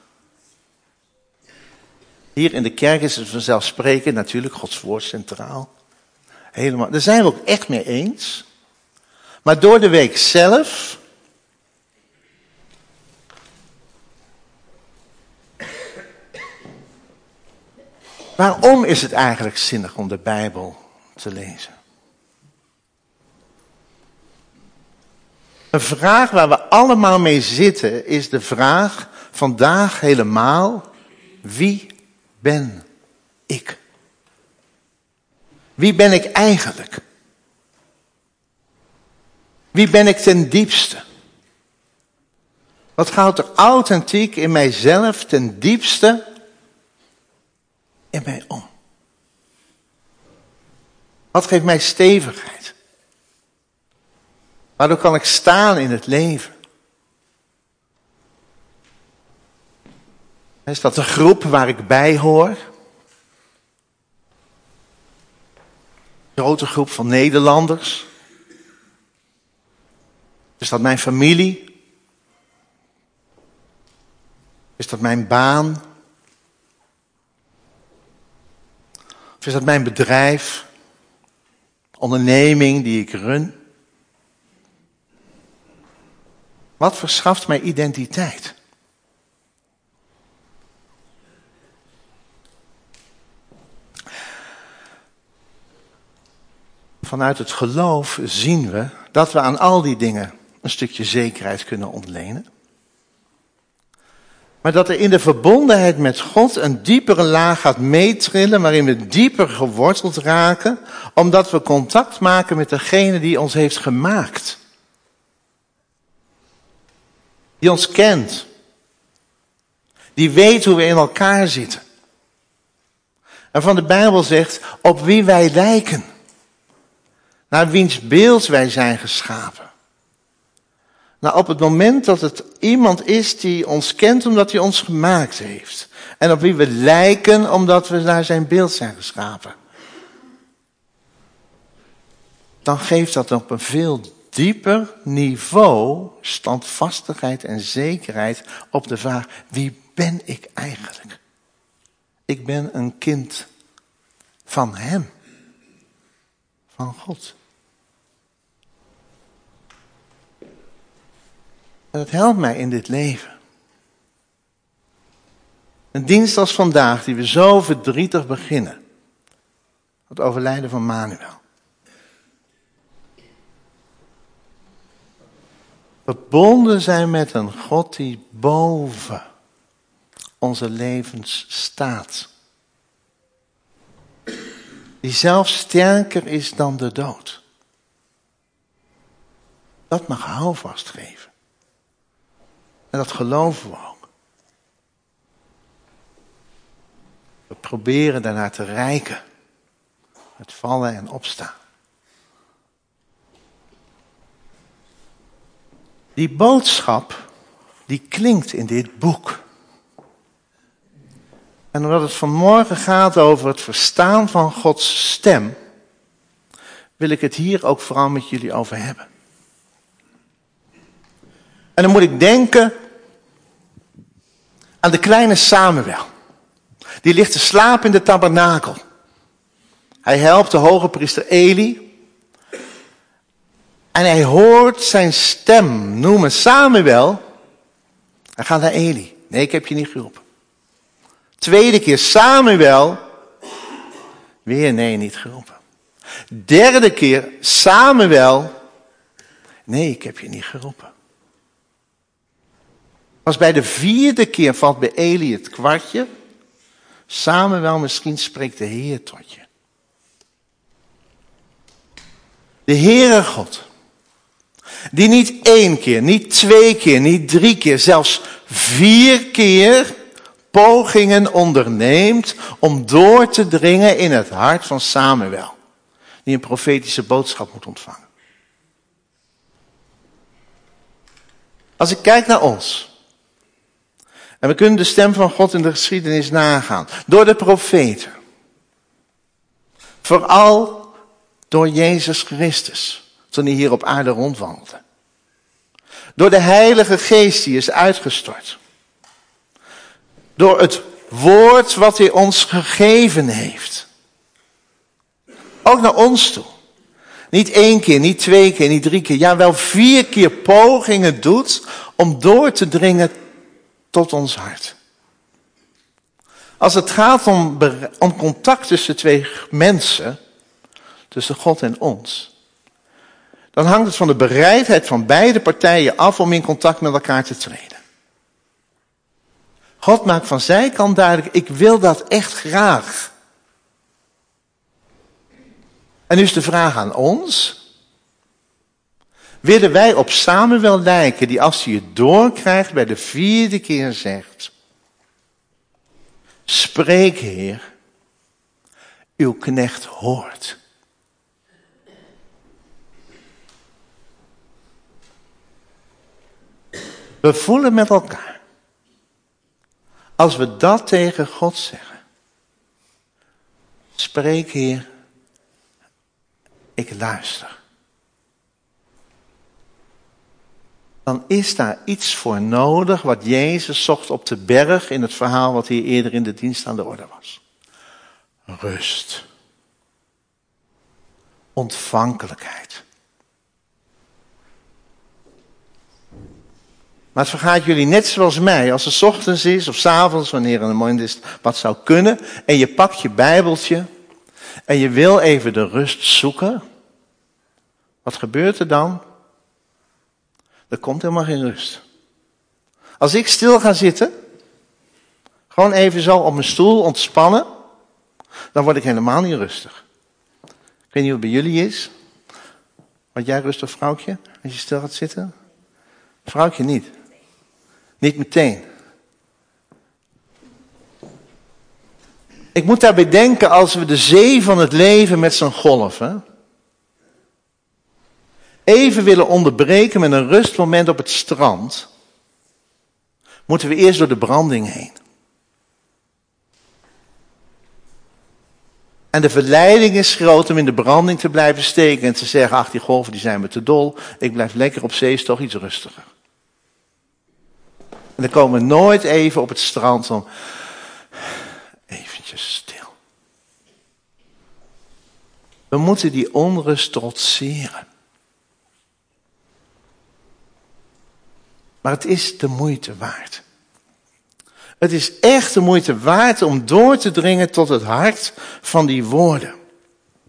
Hier in de kerk is het vanzelfsprekend natuurlijk Gods woord centraal. Helemaal. Daar zijn we ook echt mee eens. Maar door de week zelf waarom is het eigenlijk zinnig om de Bijbel te lezen? Een vraag waar we allemaal mee zitten is de vraag vandaag helemaal: wie ben ik? Wie ben ik eigenlijk? Wie ben ik ten diepste? Wat gaat er authentiek in mijzelf ten diepste in mij om? Wat geeft mij stevigheid? Waardoor kan ik staan in het leven? Is dat de groep waar ik bij hoor? Een grote groep van Nederlanders? Is dat mijn familie? Is dat mijn baan? Of is dat mijn bedrijf? Onderneming die ik run? Wat verschaft mij identiteit? Vanuit het geloof zien we dat we aan al die dingen een stukje zekerheid kunnen ontlenen. Maar dat er in de verbondenheid met God een diepere laag gaat meetrillen, waarin we dieper geworteld raken, omdat we contact maken met degene die ons heeft gemaakt. Die ons kent. Die weet hoe we in elkaar zitten. En van de Bijbel zegt, op wie wij lijken. Naar wiens beeld wij zijn geschapen. Nou, op het moment dat het iemand is die ons kent omdat hij ons gemaakt heeft. En op wie we lijken omdat we naar zijn beeld zijn geschapen. Dan geeft dat op een veel dieper niveau standvastigheid en zekerheid op de vraag: wie ben ik eigenlijk? Ik ben een kind van hem. Van God. En dat helpt mij in dit leven. Een dienst als vandaag, die we zo verdrietig beginnen. Het overlijden van Manuel. Verbonden zijn met een God die boven onze levens staat. Die zelfs sterker is dan de dood. Dat mag houvast geven. En dat geloven we ook. We proberen daarnaar te reiken. Het vallen en opstaan. Die boodschap, die klinkt in dit boek. En omdat het vanmorgen gaat over het verstaan van Gods stem, wil ik het hier ook vooral met jullie over hebben. En dan moet ik denken aan de kleine Samuel. Die ligt te slapen in de tabernakel. Hij helpt de hoge priester Eli. En hij hoort zijn stem noemen Samuel. Hij gaat naar Eli. Nee, ik heb je niet geroepen. Tweede keer Samuel. Weer nee, niet geroepen. Derde keer Samuel. Nee, ik heb je niet geroepen. Pas bij de vierde keer valt bij Eli het kwartje. Samuel, misschien spreekt de Heer tot je. De Heere God. Die niet 1 keer, niet 2 keer, niet 3 keer, zelfs 4 keer pogingen onderneemt om door te dringen in het hart van Samuel. Die een profetische boodschap moet ontvangen. Als ik kijk naar ons. En we kunnen de stem van God in de geschiedenis nagaan. Door de profeten. Vooral door Jezus Christus. Toen hij hier op aarde rondwandelde. Door de Heilige Geest die is uitgestort. Door het woord wat hij ons gegeven heeft. Ook naar ons toe. Niet 1 keer, niet 2 keer, niet 3 keer. Ja, wel 4 keer pogingen doet om door te dringen tot ons hart. Als het gaat om contact tussen 2 mensen, tussen God en ons, dan hangt het van de bereidheid van beide partijen af om in contact met elkaar te treden. God maakt van zijn kant duidelijk, ik wil dat echt graag. En nu is de vraag aan ons. Willen wij op Samuel lijken die als hij het doorkrijgt bij de 4e keer zegt. Spreek Heer, uw knecht hoort. We voelen met elkaar. Als we dat tegen God zeggen. Spreek Heer, ik luister. Dan is daar iets voor nodig wat Jezus zocht op de berg in het verhaal wat hier eerder in de dienst aan de orde was. Rust. Ontvankelijkheid. Maar het vergaat jullie net zoals mij, als het 's ochtends is of 's avonds, wanneer een moment is wat zou kunnen, en je pakt je Bijbeltje en je wil even de rust zoeken. Wat gebeurt er dan? Er komt helemaal geen rust. Als ik stil ga zitten, gewoon even zo op mijn stoel ontspannen, dan word ik helemaal niet rustig. Ik weet niet wat bij jullie is. Word jij rustig, vrouwtje, als je stil gaat zitten? Vrouwtje niet. Niet meteen. Ik moet daarbij denken als we de zee van het leven met zijn golven even willen onderbreken met een rustmoment op het strand, moeten we eerst door de branding heen. En de verleiding is groot om in de branding te blijven steken en te zeggen, ach die golven die zijn me te dol, ik blijf lekker op zee, is toch iets rustiger. En dan komen we nooit even op het strand om eventjes stil. We moeten die onrust trotseren. Maar het is de moeite waard. Het is echt de moeite waard om door te dringen tot het hart van die woorden.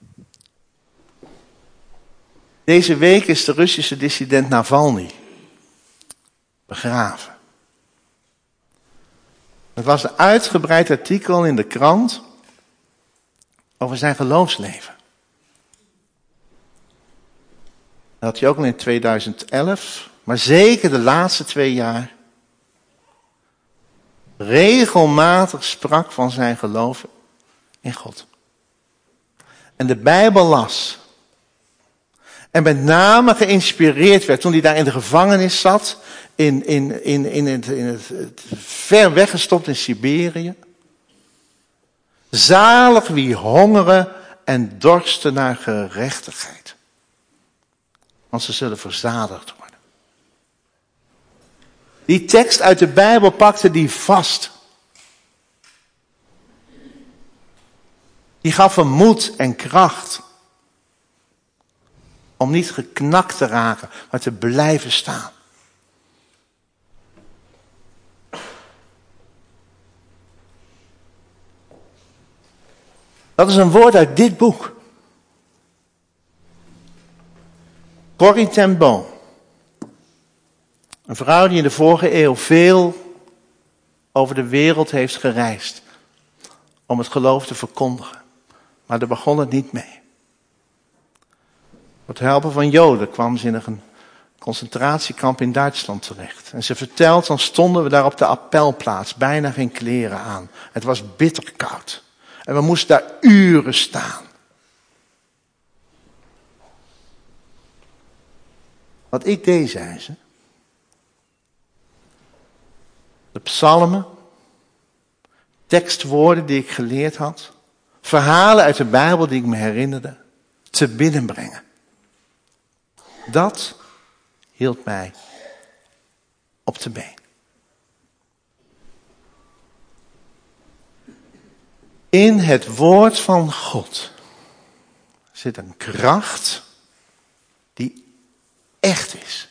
Deze week is de Russische dissident Navalny begraven. Het was een uitgebreid artikel in de krant over zijn geloofsleven. Dat had hij ook al in 2011, maar zeker de laatste 2 jaar regelmatig sprak van zijn geloof in God. En de Bijbel las. En met name geïnspireerd werd toen hij daar in de gevangenis zat, in het ver weggestopt in Siberië. Zalig wie hongeren en dorsten naar gerechtigheid. Want ze zullen verzadigd worden. Die tekst uit de Bijbel pakte die vast. Die gaf hem moed en kracht. Om niet geknakt te raken, maar te blijven staan. Dat is een woord uit dit boek. Corrie ten Boom. Een vrouw die in de vorige eeuw veel over de wereld heeft gereisd. Om het geloof te verkondigen. Maar daar begon het niet mee. Door het helpen van Joden kwam ze in een concentratiekamp in Duitsland terecht. En ze vertelt, dan stonden we daar op de appelplaats, bijna geen kleren aan. Het was bitter koud. En we moesten daar uren staan. Wat ik deed, zei ze. De psalmen, tekstwoorden die ik geleerd had, verhalen uit de Bijbel die ik me herinnerde, te binnenbrengen. Dat hield mij op de been. In het woord van God zit een kracht die echt is.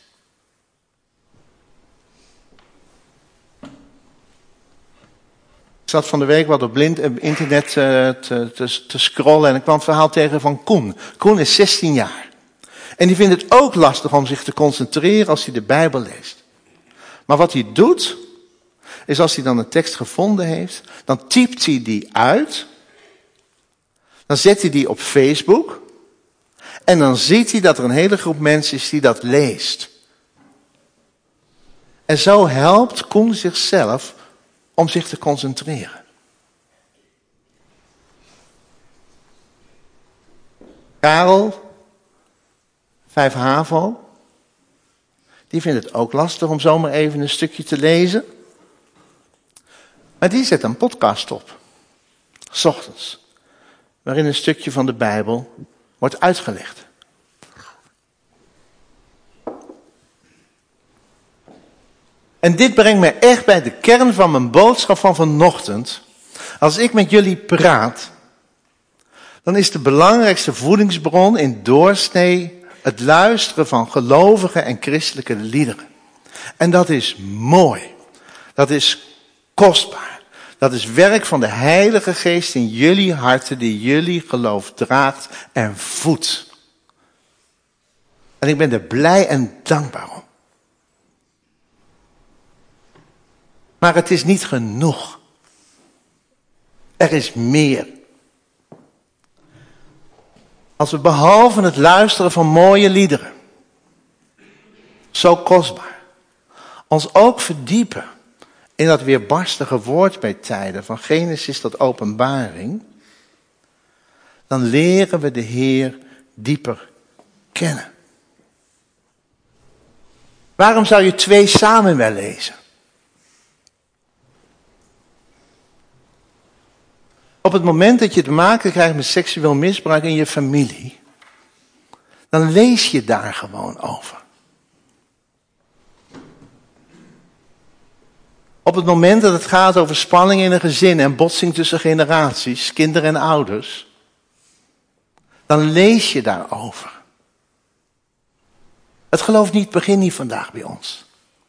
Ik zat van de week wat op internet te scrollen en ik kwam het verhaal tegen van Koen. Koen is 16 jaar. En die vindt het ook lastig om zich te concentreren als hij de Bijbel leest. Maar wat hij doet, is als hij dan een tekst gevonden heeft, dan typt hij die uit. Dan zet hij die op Facebook. En dan ziet hij dat er een hele groep mensen is die dat leest. En zo helpt Koen zichzelf om zich te concentreren. Karel, 5 HAVO, die vindt het ook lastig om zomaar even een stukje te lezen. Maar die zet een podcast op, 's ochtends, waarin een stukje van de Bijbel wordt uitgelegd. En dit brengt mij echt bij de kern van mijn boodschap van vanochtend. Als ik met jullie praat, dan is de belangrijkste voedingsbron in doorsnee het luisteren van gelovige en christelijke liederen. En dat is mooi. Dat is kostbaar. Dat is werk van de Heilige Geest in jullie harten die jullie geloof draagt en voedt. En ik ben er blij en dankbaar om. Maar het is niet genoeg. Er is meer. Als we behalve het luisteren van mooie liederen, zo kostbaar, ons ook verdiepen in dat weerbarstige woord bij tijden, van Genesis tot Openbaring, dan leren we de Heer dieper kennen. Waarom zou je 2 Samuel lezen? Op het moment dat je te maken krijgt met seksueel misbruik in je familie, dan lees je daar gewoon over. Op het moment dat het gaat over spanning in een gezin en botsing tussen generaties, kinderen en ouders, dan lees je daarover. Het geloof niet begint niet vandaag bij ons.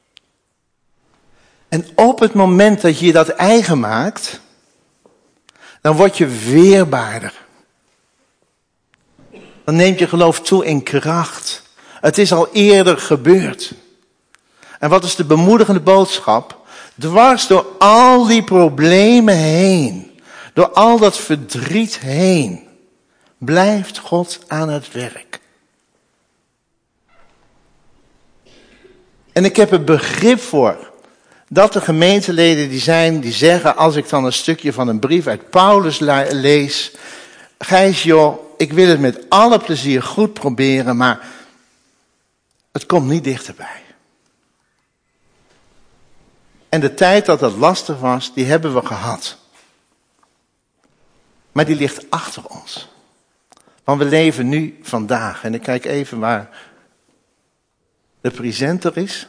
En op het moment dat je dat eigen maakt, dan word je weerbaarder. Dan neemt je geloof toe in kracht. Het is al eerder gebeurd. En wat is de bemoedigende boodschap? Dwars door al die problemen heen, door al dat verdriet heen, blijft God aan het werk. En ik heb er begrip voor dat er gemeenteleden die zeggen, als ik dan een stukje van een brief uit Paulus lees, Gijs joh, ik wil het met alle plezier goed proberen, maar het komt niet dichterbij. En de tijd dat dat lastig was, die hebben we gehad. Maar die ligt achter ons. Want we leven nu vandaag. En ik kijk even waar de presenter is.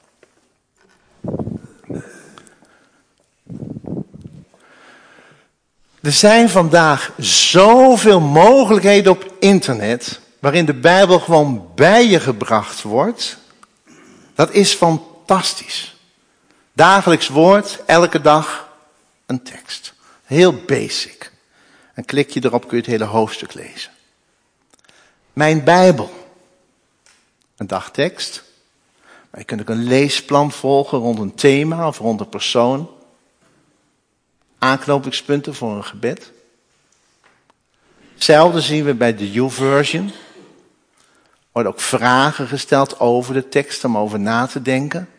Er zijn vandaag zoveel mogelijkheden op internet, waarin de Bijbel gewoon bij je gebracht wordt. Dat is fantastisch. Dagelijks woord, elke dag een tekst. Heel basic. En klik je erop, kun je het hele hoofdstuk lezen. Mijn Bijbel. Een dagtekst. Maar je kunt ook een leesplan volgen rond een thema of rond een persoon. Aanknopingspunten voor een gebed. Hetzelfde zien we bij de YouVersion. Er worden ook vragen gesteld over de tekst om over na te denken.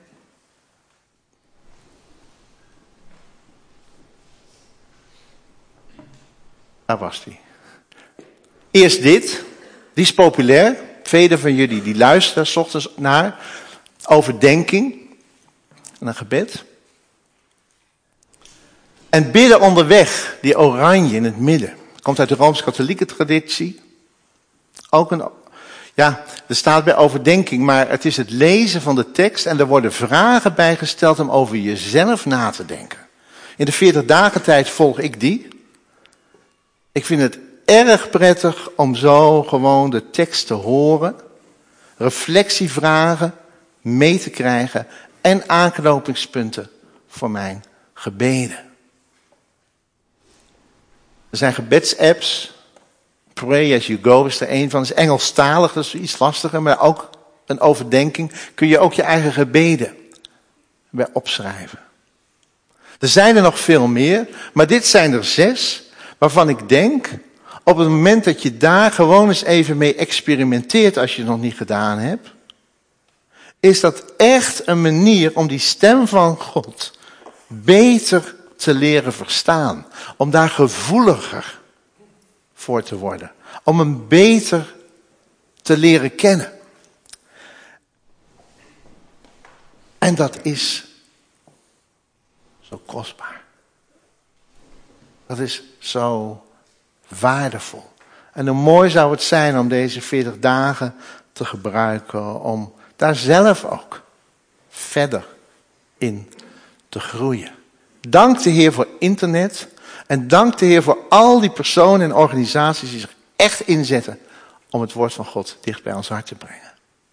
Daar was die. Eerst dit. Die is populair. Velen van jullie die luisteren 's ochtends naar. Overdenking. En een gebed. En bidden onderweg. Die oranje in het midden. Komt uit de Rooms-Katholieke traditie. Ook er staat bij overdenking, maar het is het lezen van de tekst en er worden vragen bijgesteld om over jezelf na te denken. In de 40 dagen tijd volg ik die. Ik vind het erg prettig om zo gewoon de tekst te horen, reflectievragen mee te krijgen en aanknopingspunten voor mijn gebeden. Er zijn gebedsapps. Pray as you go is er een van. Dat is Engelstalig, dat is iets lastiger, maar ook een overdenking. Kun je ook je eigen gebeden bij opschrijven. Er zijn er nog veel meer, maar dit zijn er 6 waarvan ik denk, op het moment dat je daar gewoon eens even mee experimenteert als je het nog niet gedaan hebt, is dat echt een manier om die stem van God beter te leren verstaan. Om daar gevoeliger voor te worden. Om hem beter te leren kennen. En dat is zo kostbaar. Dat is zo waardevol. En hoe mooi zou het zijn om deze 40 dagen te gebruiken om daar zelf ook verder in te groeien. Dank de Heer voor internet. En dank de Heer voor al die personen en organisaties die zich echt inzetten om het woord van God dicht bij ons hart te brengen.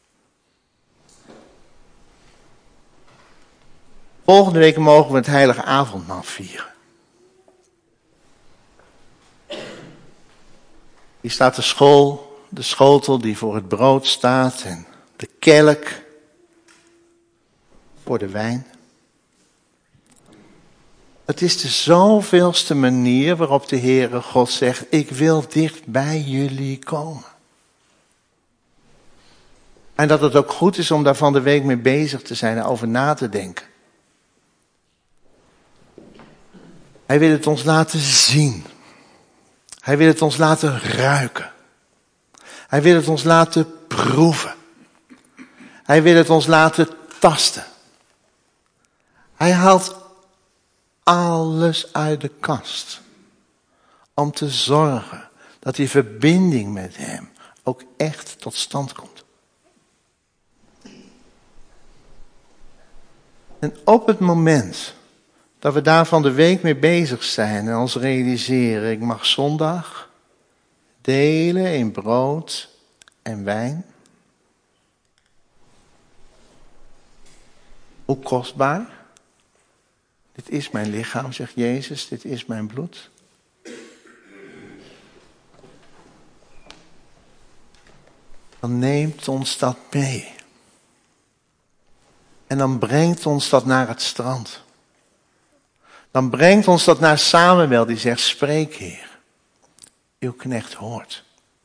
Volgende week mogen we het heilige avondmaal vieren. Hier staat de schotel die voor het brood staat en de kelk voor de wijn. Het is de zoveelste manier waarop de Heere God zegt, ik wil dicht bij jullie komen. En dat het ook goed is om daar van de week mee bezig te zijn en over na te denken. Hij wil het ons laten zien. Hij wil het ons laten ruiken. Hij wil het ons laten proeven. Hij wil het ons laten tasten. Hij haalt alles uit de kast. Om te zorgen dat die verbinding met hem ook echt tot stand komt. En op het moment dat we daar van de week mee bezig zijn en ons realiseren, ik mag zondag delen in brood en wijn. Hoe kostbaar. Dit is mijn lichaam, zegt Jezus, dit is mijn bloed. Dan neemt ons dat mee. En dan brengt ons dat naar het strand. Dan brengt ons dat naar Samuel die zegt, spreek Heer, uw knecht hoort.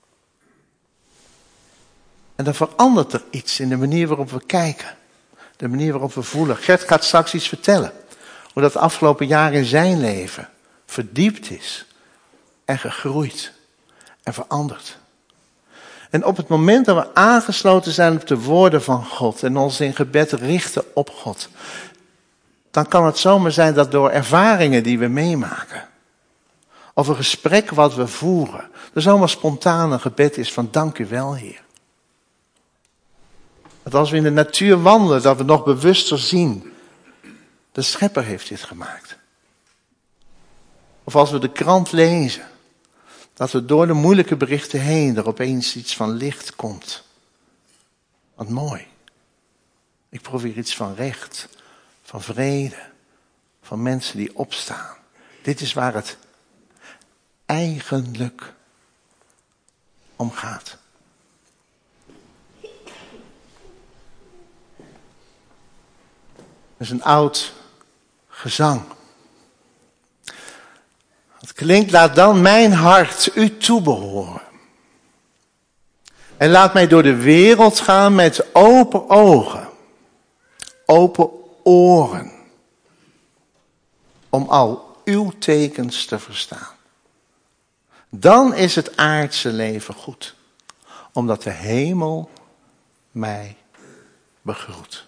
En dan verandert er iets in de manier waarop we kijken. De manier waarop we voelen. Gert gaat straks iets vertellen. Hoe dat afgelopen jaar in zijn leven verdiept is. En gegroeid. En veranderd. En op het moment dat we aangesloten zijn op de woorden van God. En ons in gebed richten op God. Dan kan het zomaar zijn dat door ervaringen die we meemaken. Of een gesprek wat we voeren. Er zomaar spontaan een gebed is van dank u wel Heer. Dat als we in de natuur wandelen, dat we nog bewuster zien. De Schepper heeft dit gemaakt. Of als we de krant lezen. Dat we door de moeilijke berichten heen er opeens iets van licht komt. Wat mooi. Ik probeer iets van recht, van vrede, van mensen die opstaan. Dit is waar het eigenlijk om gaat. Dat is een oud gezang. Het klinkt, laat dan mijn hart u toebehoren. En laat mij door de wereld gaan met open ogen, open oren. Om al uw tekens te verstaan. Dan is het aardse leven goed. Omdat de hemel mij begroet.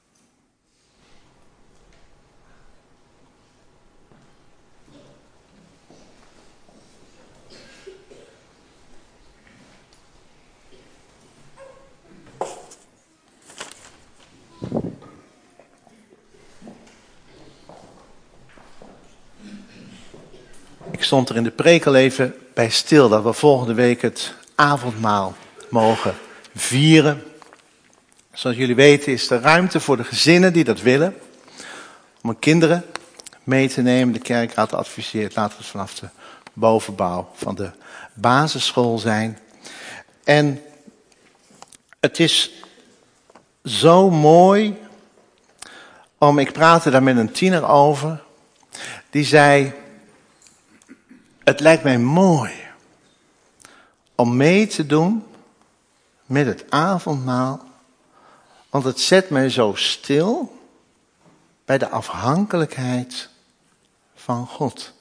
Ik stond er in de preek al even bij stil dat we volgende week het avondmaal mogen vieren. Zoals jullie weten is er ruimte voor de gezinnen die dat willen. Om hun kinderen mee te nemen. De kerkraad adviseert, laten we het vanaf de bovenbouw van de basisschool zijn. En het is zo mooi ik praatte daar met een tiener over. Die zei, het lijkt mij mooi om mee te doen met het avondmaal. Want het zet mij zo stil bij de afhankelijkheid van God.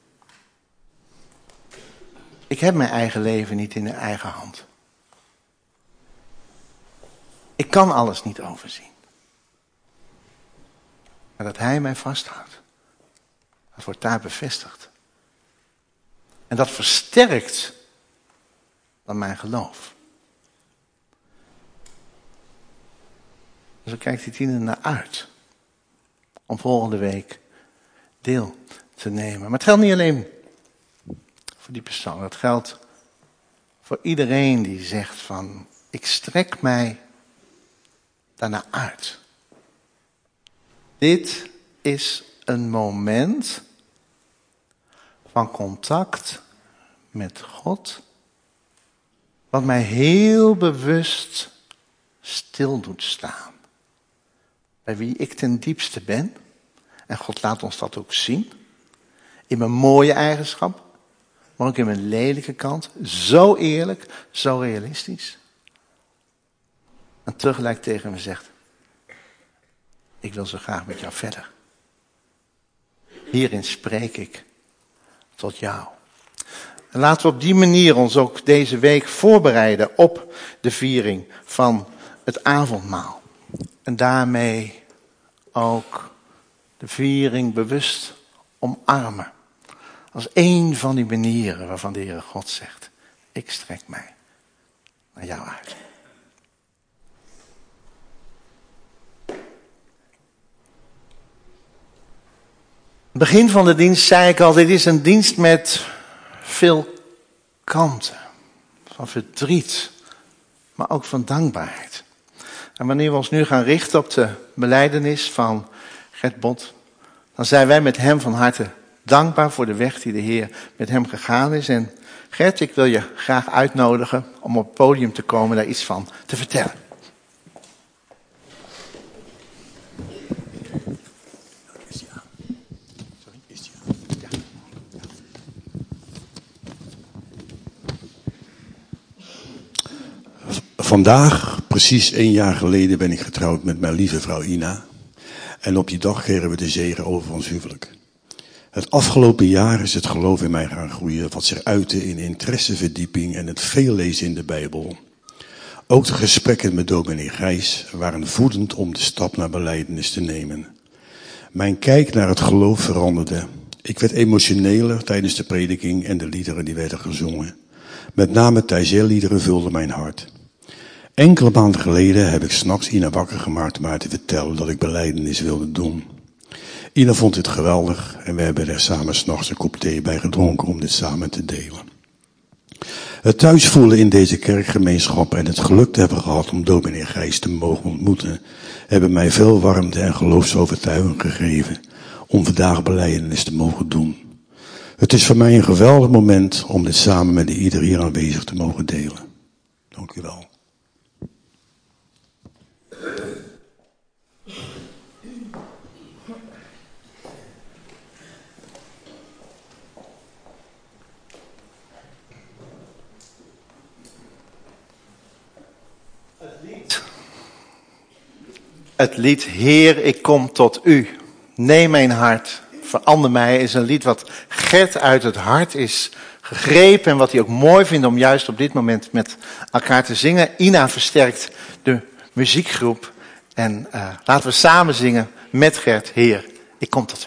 Ik heb mijn eigen leven niet in de eigen hand. Ik kan alles niet overzien. Maar dat hij mij vasthoudt, dat wordt daar bevestigd. En dat versterkt dan mijn geloof. Dus dan kijkt die tiener naar uit. Om volgende week deel te nemen. Maar het geldt niet alleen voor die persoon. Het geldt voor iedereen die zegt van, ik strek mij daarna uit. Dit is een moment van contact met God, wat mij heel bewust stil doet staan. Bij wie ik ten diepste ben. En God laat ons dat ook zien. In mijn mooie eigenschap, maar ook in mijn lelijke kant. Zo eerlijk, zo realistisch. En tegelijk tegen me zegt, ik wil zo graag met jou verder. Hierin spreek ik tot jou. En laten we op die manier ons ook deze week voorbereiden op de viering van het avondmaal. En daarmee ook de viering bewust omarmen. Als één van die manieren waarvan de Heere God zegt, ik strek mij naar jou uit. Begin van de dienst zei ik al, dit is een dienst met veel kanten. Van verdriet, maar ook van dankbaarheid. En wanneer we ons nu gaan richten op de belijdenis van Gert Bot, dan zijn wij met hem van harte dankbaar voor de weg die de Heer met hem gegaan is. En Gert, ik wil je graag uitnodigen om op het podium te komen daar iets van te vertellen. Vandaag, precies 1 jaar geleden, ben ik getrouwd met mijn lieve vrouw Ina. En op die dag kregen we de zegen over ons huwelijk. Het afgelopen jaar is het geloof in mij gaan groeien, wat zich uitte in interesseverdieping en het veel lezen in de Bijbel. Ook de gesprekken met dominee Gijs waren voedend om de stap naar belijdenis te nemen. Mijn kijk naar het geloof veranderde. Ik werd emotioneler tijdens de prediking en de liederen die werden gezongen. Met name Taizé-liederen vulden mijn hart. Enkele maanden geleden heb ik 's nachts Ina wakker gemaakt om haar te vertellen dat ik belijdenis wilde doen. Ina vond dit geweldig en we hebben er samen 's nachts een kop thee bij gedronken om dit samen te delen. Het thuisvoelen in deze kerkgemeenschap en het geluk te hebben gehad om dominee Gijs te mogen ontmoeten, hebben mij veel warmte en geloofsovertuiging gegeven om vandaag belijdenis te mogen doen. Het is voor mij een geweldig moment om dit samen met ieder hier aanwezig te mogen delen. Dank u wel. Het lied Heer, ik kom tot u. Neem mijn hart, verander mij is een lied wat Gert uit het hart is gegrepen. En wat hij ook mooi vindt om juist op dit moment met elkaar te zingen. Ina versterkt de muziekgroep. En laten we samen zingen met Gert. Heer, ik kom tot u.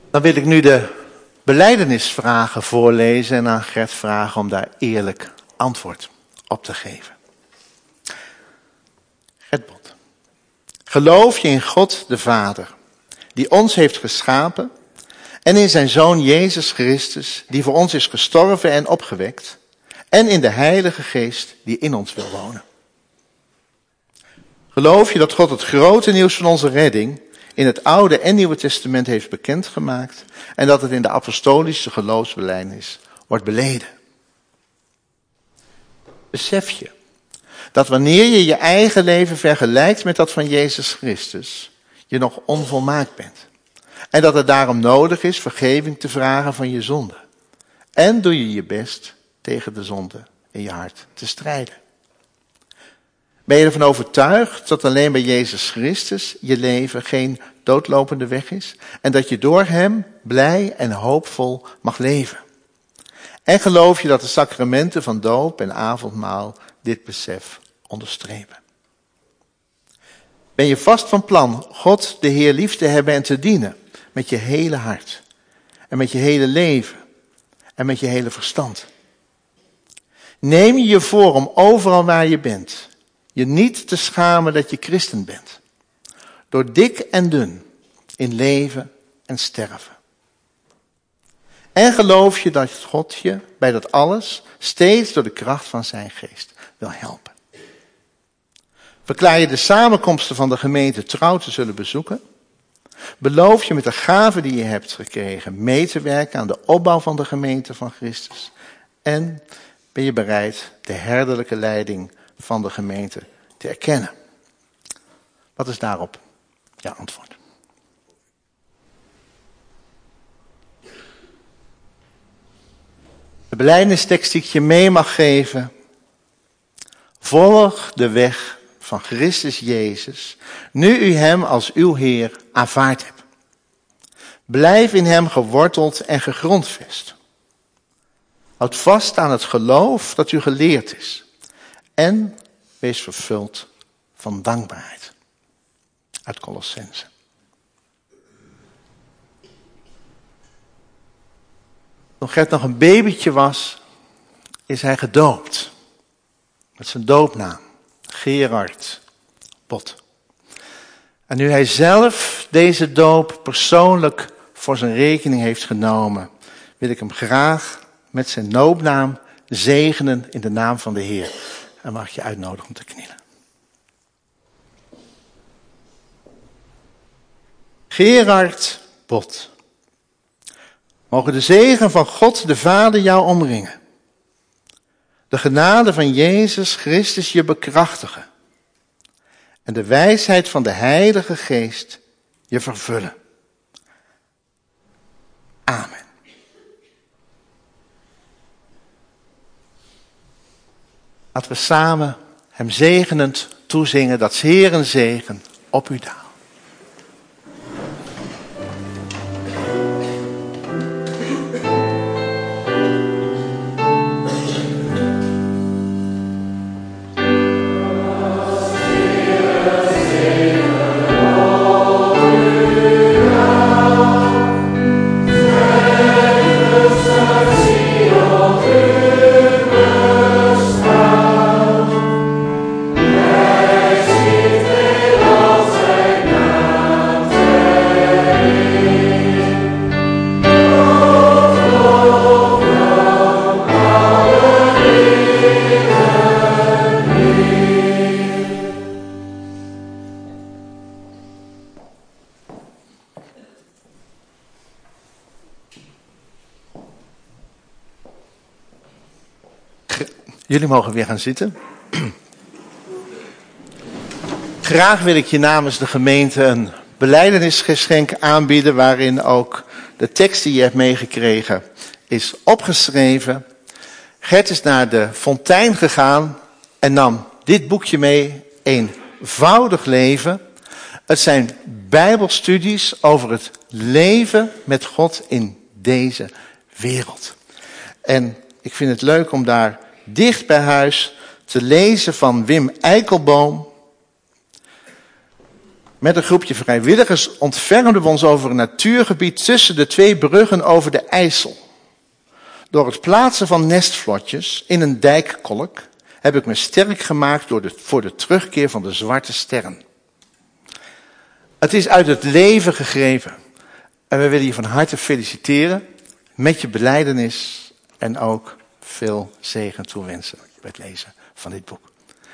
Dan wil ik nu de belijdenisvragen voorlezen en aan Gert vragen om daar eerlijk antwoord op te geven. Gert Bot. Geloof je in God de Vader, die ons heeft geschapen, en in zijn Zoon Jezus Christus, die voor ons is gestorven en opgewekt, en in de Heilige Geest, die in ons wil wonen? Geloof je dat God het grote nieuws van onze redding in het Oude en Nieuwe Testament heeft bekendgemaakt en dat het in de apostolische geloofsbelijdenis wordt beleden? Besef je dat wanneer je je eigen leven vergelijkt met dat van Jezus Christus, je nog onvolmaakt bent? En dat het daarom nodig is vergeving te vragen van je zonde. En doe je je best tegen de zonde in je hart te strijden. Ben je ervan overtuigd dat alleen bij Jezus Christus je leven geen doodlopende weg is? En dat je door hem blij en hoopvol mag leven? En geloof je dat de sacramenten van doop en avondmaal dit besef onderstrepen? Ben je vast van plan God de Heer lief te hebben en te dienen met je hele hart en met je hele leven en met je hele verstand? Neem je je voor om overal waar je bent je niet te schamen dat je christen bent, door dik en dun in leven en sterven? En geloof je dat God je bij dat alles steeds door de kracht van zijn geest wil helpen? Verklaar je de samenkomsten van de gemeente trouw te zullen bezoeken? Beloof je met de gaven die je hebt gekregen mee te werken aan de opbouw van de gemeente van Christus? En ben je bereid de herderlijke leiding van de gemeente te erkennen? Wat is daarop jouw antwoord? De belijdenistekst die ik je mee mag geven: volg de weg van Christus Jezus, nu u hem als uw Heer aanvaard hebt. Blijf in hem geworteld en gegrondvest. Houd vast aan het geloof dat u geleerd is. En wees vervuld van dankbaarheid. Uit Colossense. Toen Gert nog een babytje was, is hij gedoopt. Met zijn doopnaam. Gerard Bot. En nu hij zelf deze doop persoonlijk voor zijn rekening heeft genomen, wil ik hem graag met zijn doopnaam zegenen in de naam van de Heer. En mag ik je uitnodigen om te knielen. Gerard Bot. Mogen de zegen van God de Vader jou omringen. De genade van Jezus Christus je bekrachtigen. En de wijsheid van de Heilige Geest je vervullen. Amen. Laten we samen hem zegenend toezingen dat 's Heeren zegen op u daalt. Jullie mogen weer gaan zitten. Graag wil ik je namens de gemeente een belijdenisgeschenk aanbieden, waarin ook de tekst die je hebt meegekregen is opgeschreven. Gert is naar de fontein gegaan en nam dit boekje mee, Eenvoudig leven. Het zijn bijbelstudies over het leven met God in deze wereld. En ik vind het leuk om daar dicht bij huis te lezen van Wim Eikelboom. Met een groepje vrijwilligers ontfermden we ons over een natuurgebied tussen de 2 bruggen over de IJssel. Door het plaatsen van nestvlotjes in een dijkkolk heb ik me sterk gemaakt voor de terugkeer van de zwarte sterren. Het is uit het leven gegrepen. En we willen je van harte feliciteren met je belijdenis en ook veel zegen toewensen bij het lezen van dit boek.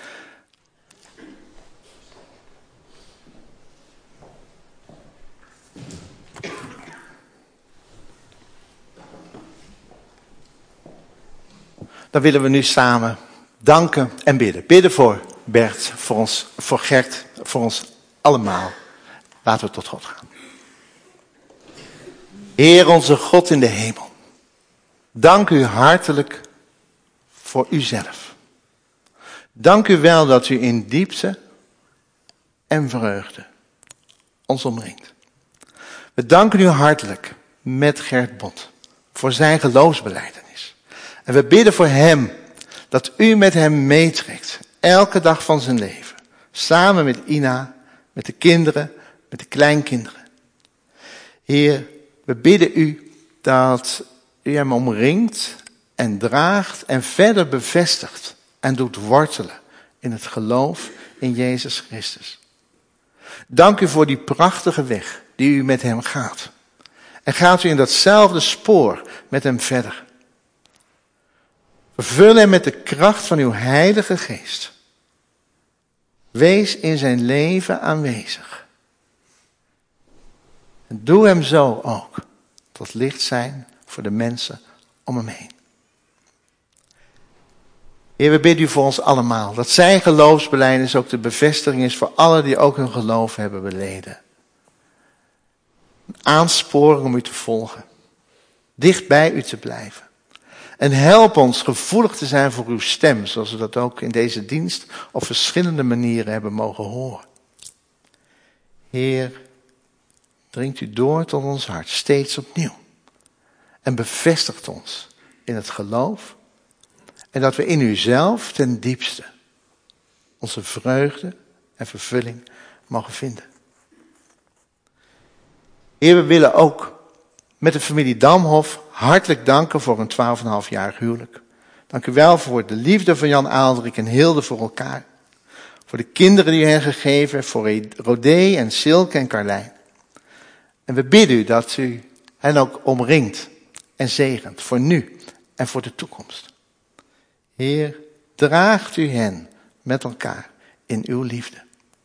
Dan willen we nu samen danken en bidden. Bidden voor Bert, voor ons, voor Gert, voor ons allemaal. Laten we tot God gaan. Heer onze God in de hemel. Dank u hartelijk voor uzelf. Dank u wel dat u in diepte en vreugde ons omringt. We danken u hartelijk met Gert Bot voor zijn geloofsbelijdenis. En we bidden voor hem dat u met hem meetrekt elke dag van zijn leven. Samen met Ina, met de kinderen, met de kleinkinderen. Heer, we bidden u dat u hem omringt en draagt en verder bevestigt en doet wortelen in het geloof in Jezus Christus. Dank u voor die prachtige weg die u met hem gaat. En gaat u in datzelfde spoor met hem verder. Vervul hem met de kracht van uw Heilige Geest. Wees in zijn leven aanwezig. En doe hem zo ook tot licht zijn voor de mensen om hem heen. Heer, we bidden u voor ons allemaal, dat zijn geloofsbelijdenis ook de bevestiging is voor allen die ook hun geloof hebben beleden. Een aansporing om u te volgen, dicht bij u te blijven. En help ons gevoelig te zijn voor uw stem, zoals we dat ook in deze dienst op verschillende manieren hebben mogen horen. Heer, dringt u door tot ons hart, steeds opnieuw. En bevestigt ons in het geloof. En dat we in uzelf ten diepste onze vreugde en vervulling mogen vinden. Heer, we willen ook met de familie Damhof hartelijk danken voor een 12,5-jarig huwelijk. Dank u wel voor de liefde van Jan Aaldrik en Hilde voor elkaar. Voor de kinderen die u hen gegeven heeft, voor Rodé en Silke en Carlijn. En we bidden u dat u hen ook omringt en zegent voor nu en voor de toekomst. Heer, draagt u hen met elkaar in uw liefde.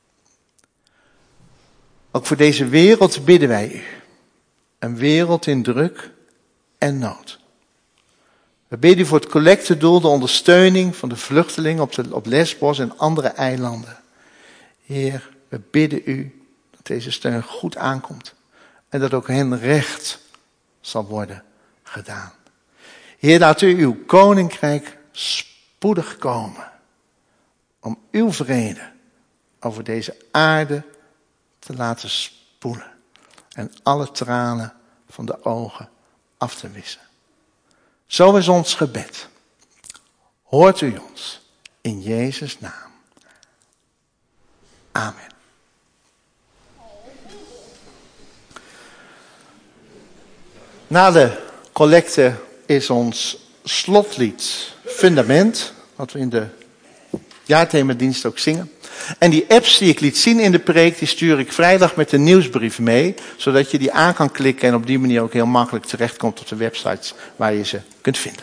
Ook voor deze wereld bidden wij u. Een wereld in druk en nood. We bidden u voor het collectedoel, de ondersteuning van de vluchtelingen op Lesbos en andere eilanden. Heer, we bidden u dat deze steun goed aankomt. En dat ook hen recht zal worden gedaan. Heer, laat u uw koninkrijk spoedig komen. Om uw vrede over deze aarde te laten spoelen. En alle tranen van de ogen af te wissen. Zo is ons gebed. Hoort u ons in Jezus' naam. Amen. Na de collecte is ons slotlied Fundament, wat we in de jaarthemadienst ook zingen. En die apps die ik liet zien in de preek, die stuur ik vrijdag met de nieuwsbrief mee, zodat je die aan kan klikken en op die manier ook heel makkelijk terechtkomt op de websites waar je ze kunt vinden.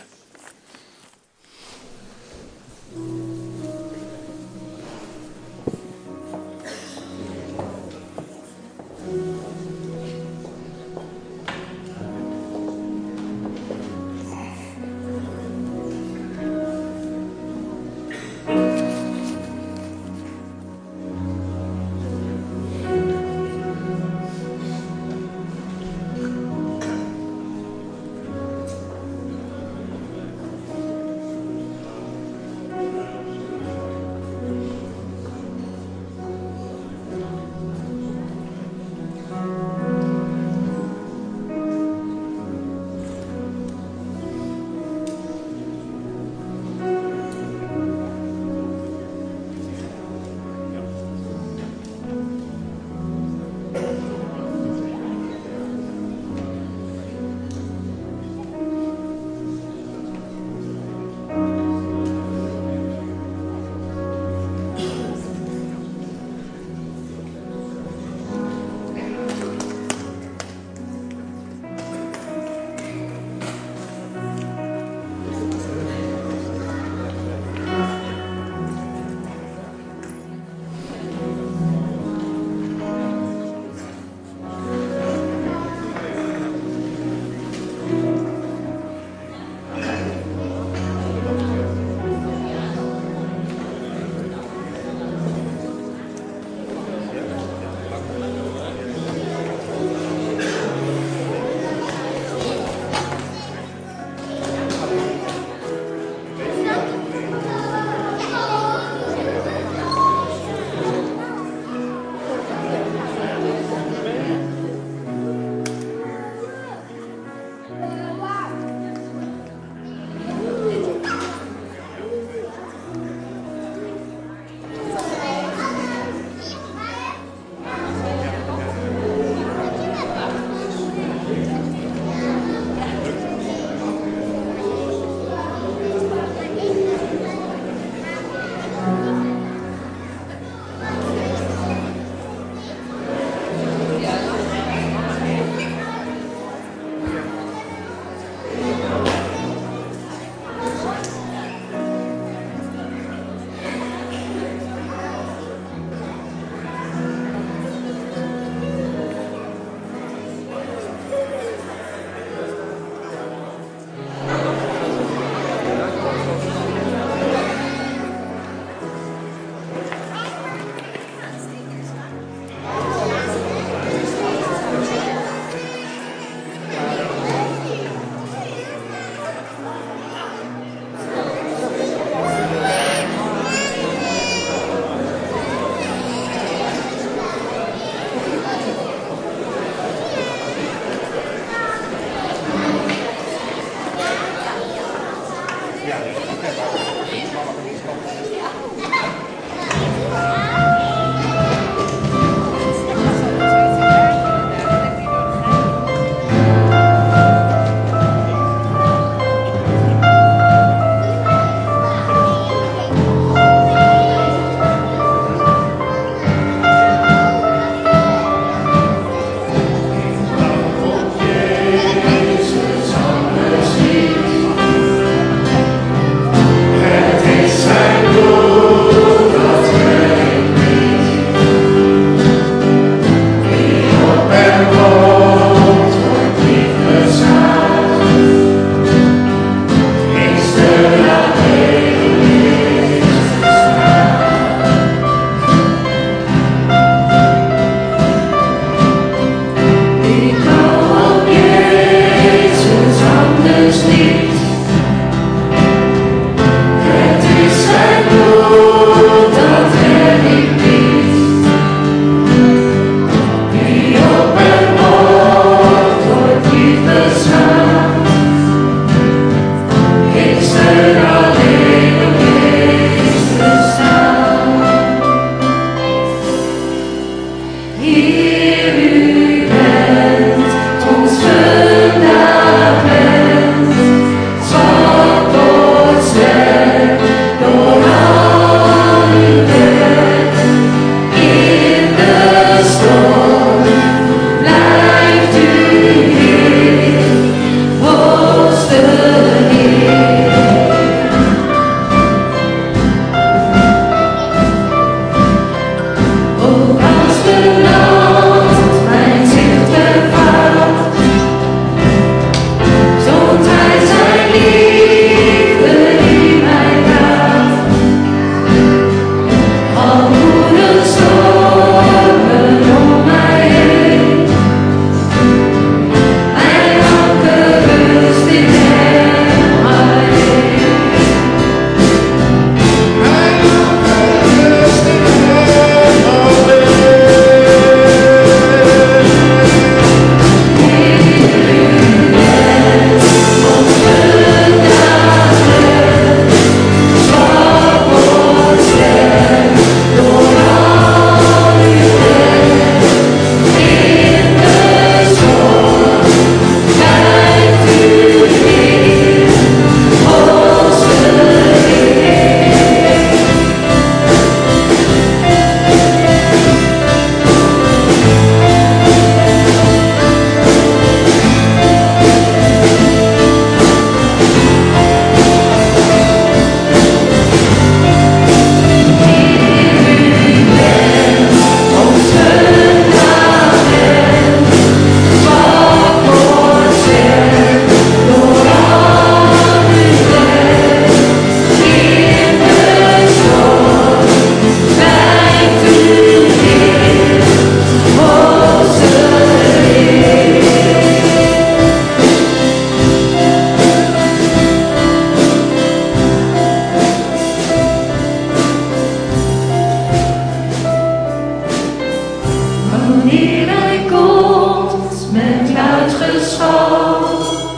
Wanneer hij komt met luid geschal,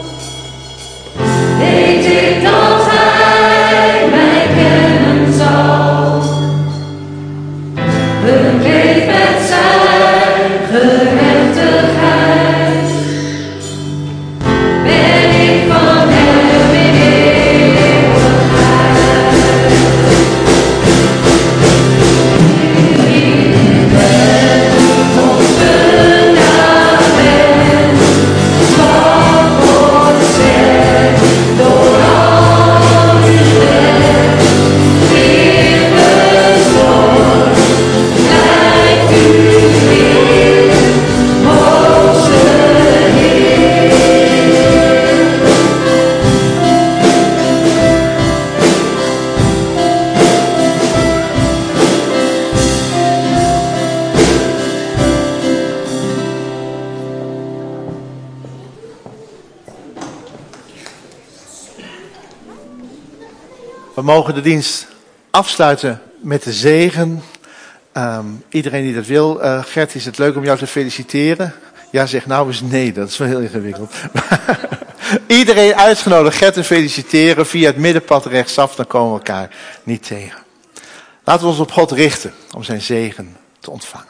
weet ik dat hij mij kennen zal. Bekleed met zijn gerechtigheid, ben ik van hem in eeuwigheid. Ik ben onze naam en wat wordt zegt door al uw recht. In de storm lijkt u Heer, onze Heer. We mogen de dienst afsluiten met de zegen. Iedereen die dat wil. Gert, is het leuk om jou te feliciteren? Ja, zeg nou eens nee, dat is wel heel ingewikkeld. Iedereen uitgenodigd Gert te feliciteren via het middenpad rechtsaf, dan komen we elkaar niet tegen. Laten we ons op God richten om zijn zegen te ontvangen.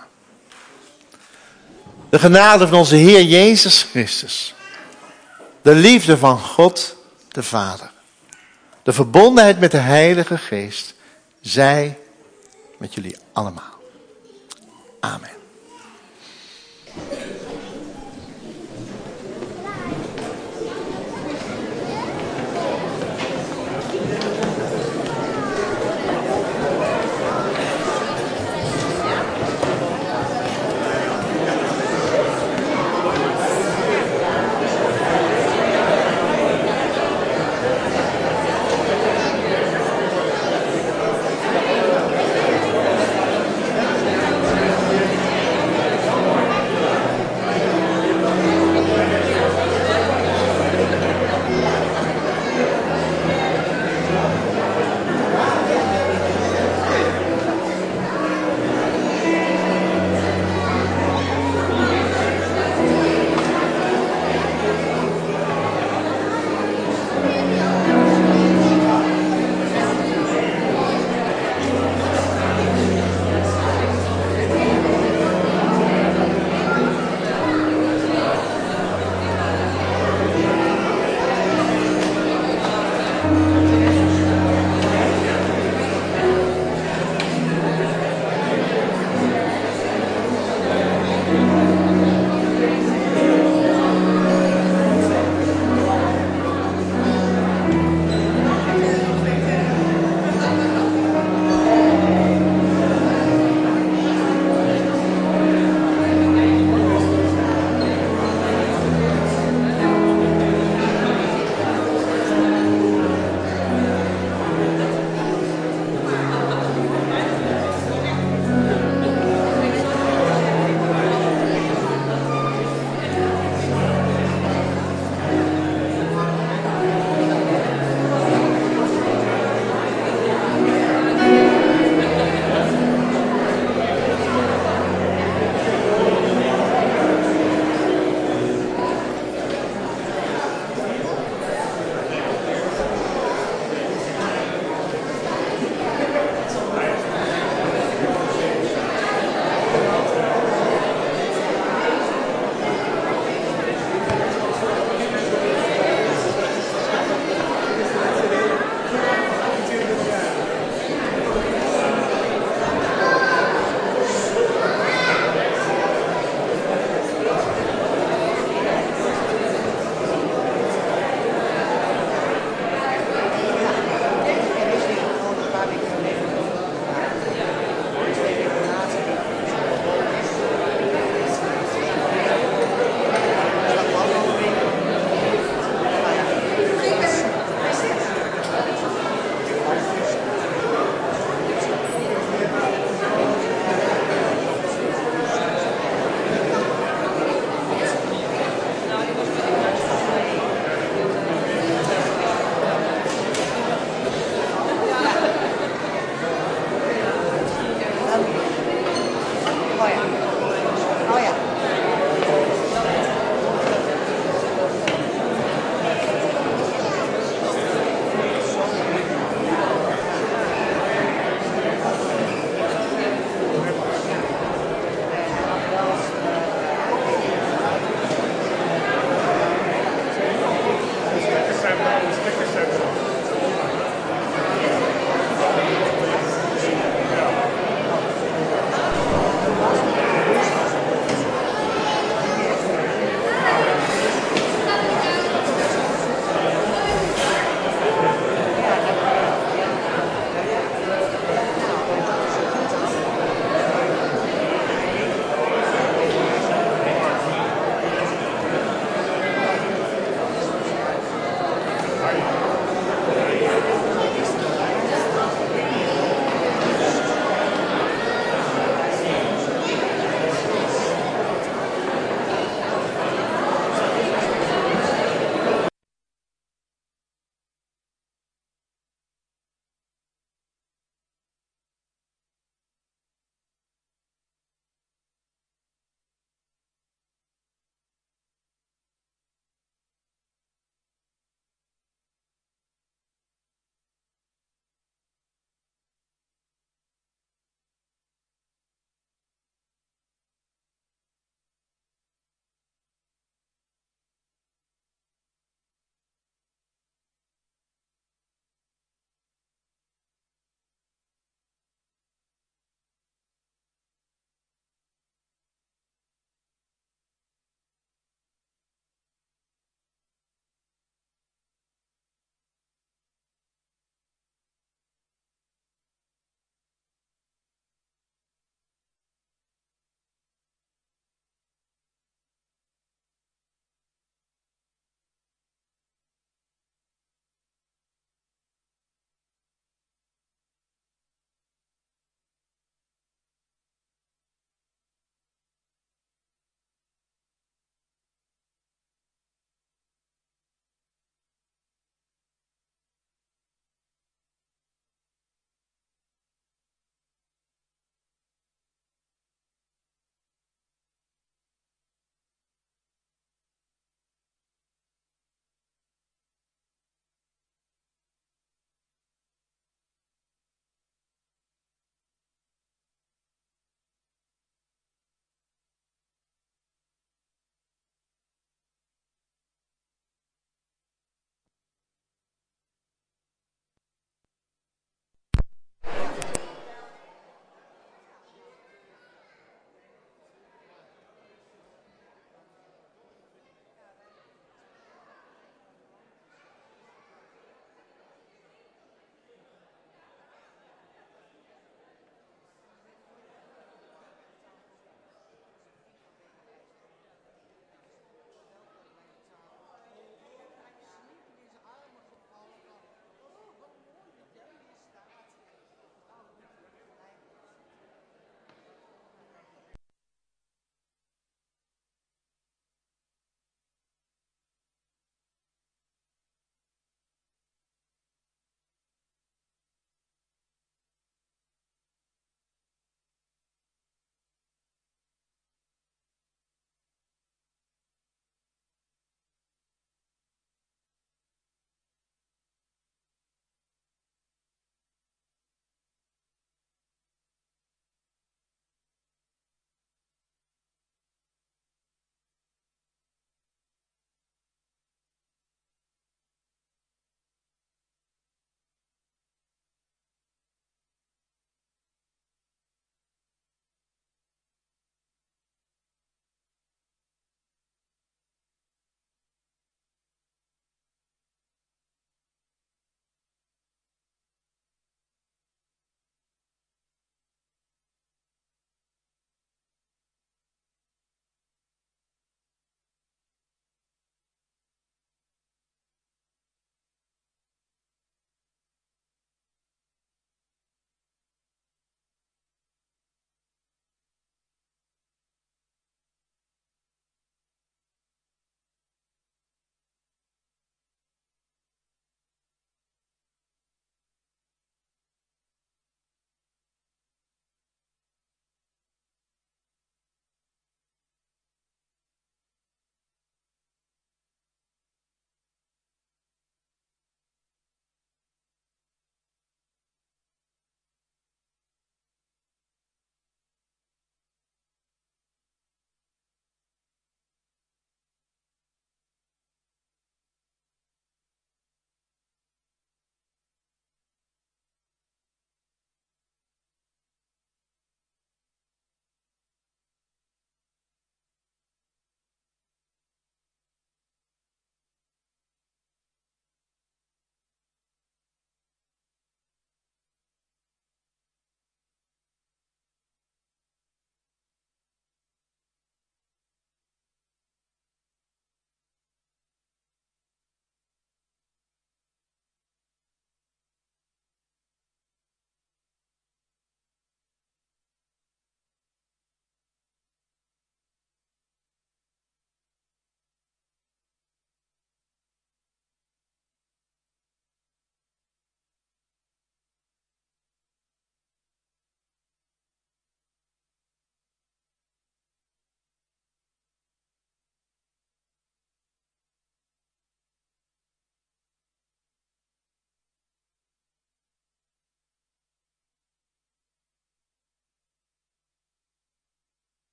De genade van onze Heer Jezus Christus. De liefde van God de Vader. De verbondenheid met de Heilige Geest. Zij met jullie allemaal. Amen.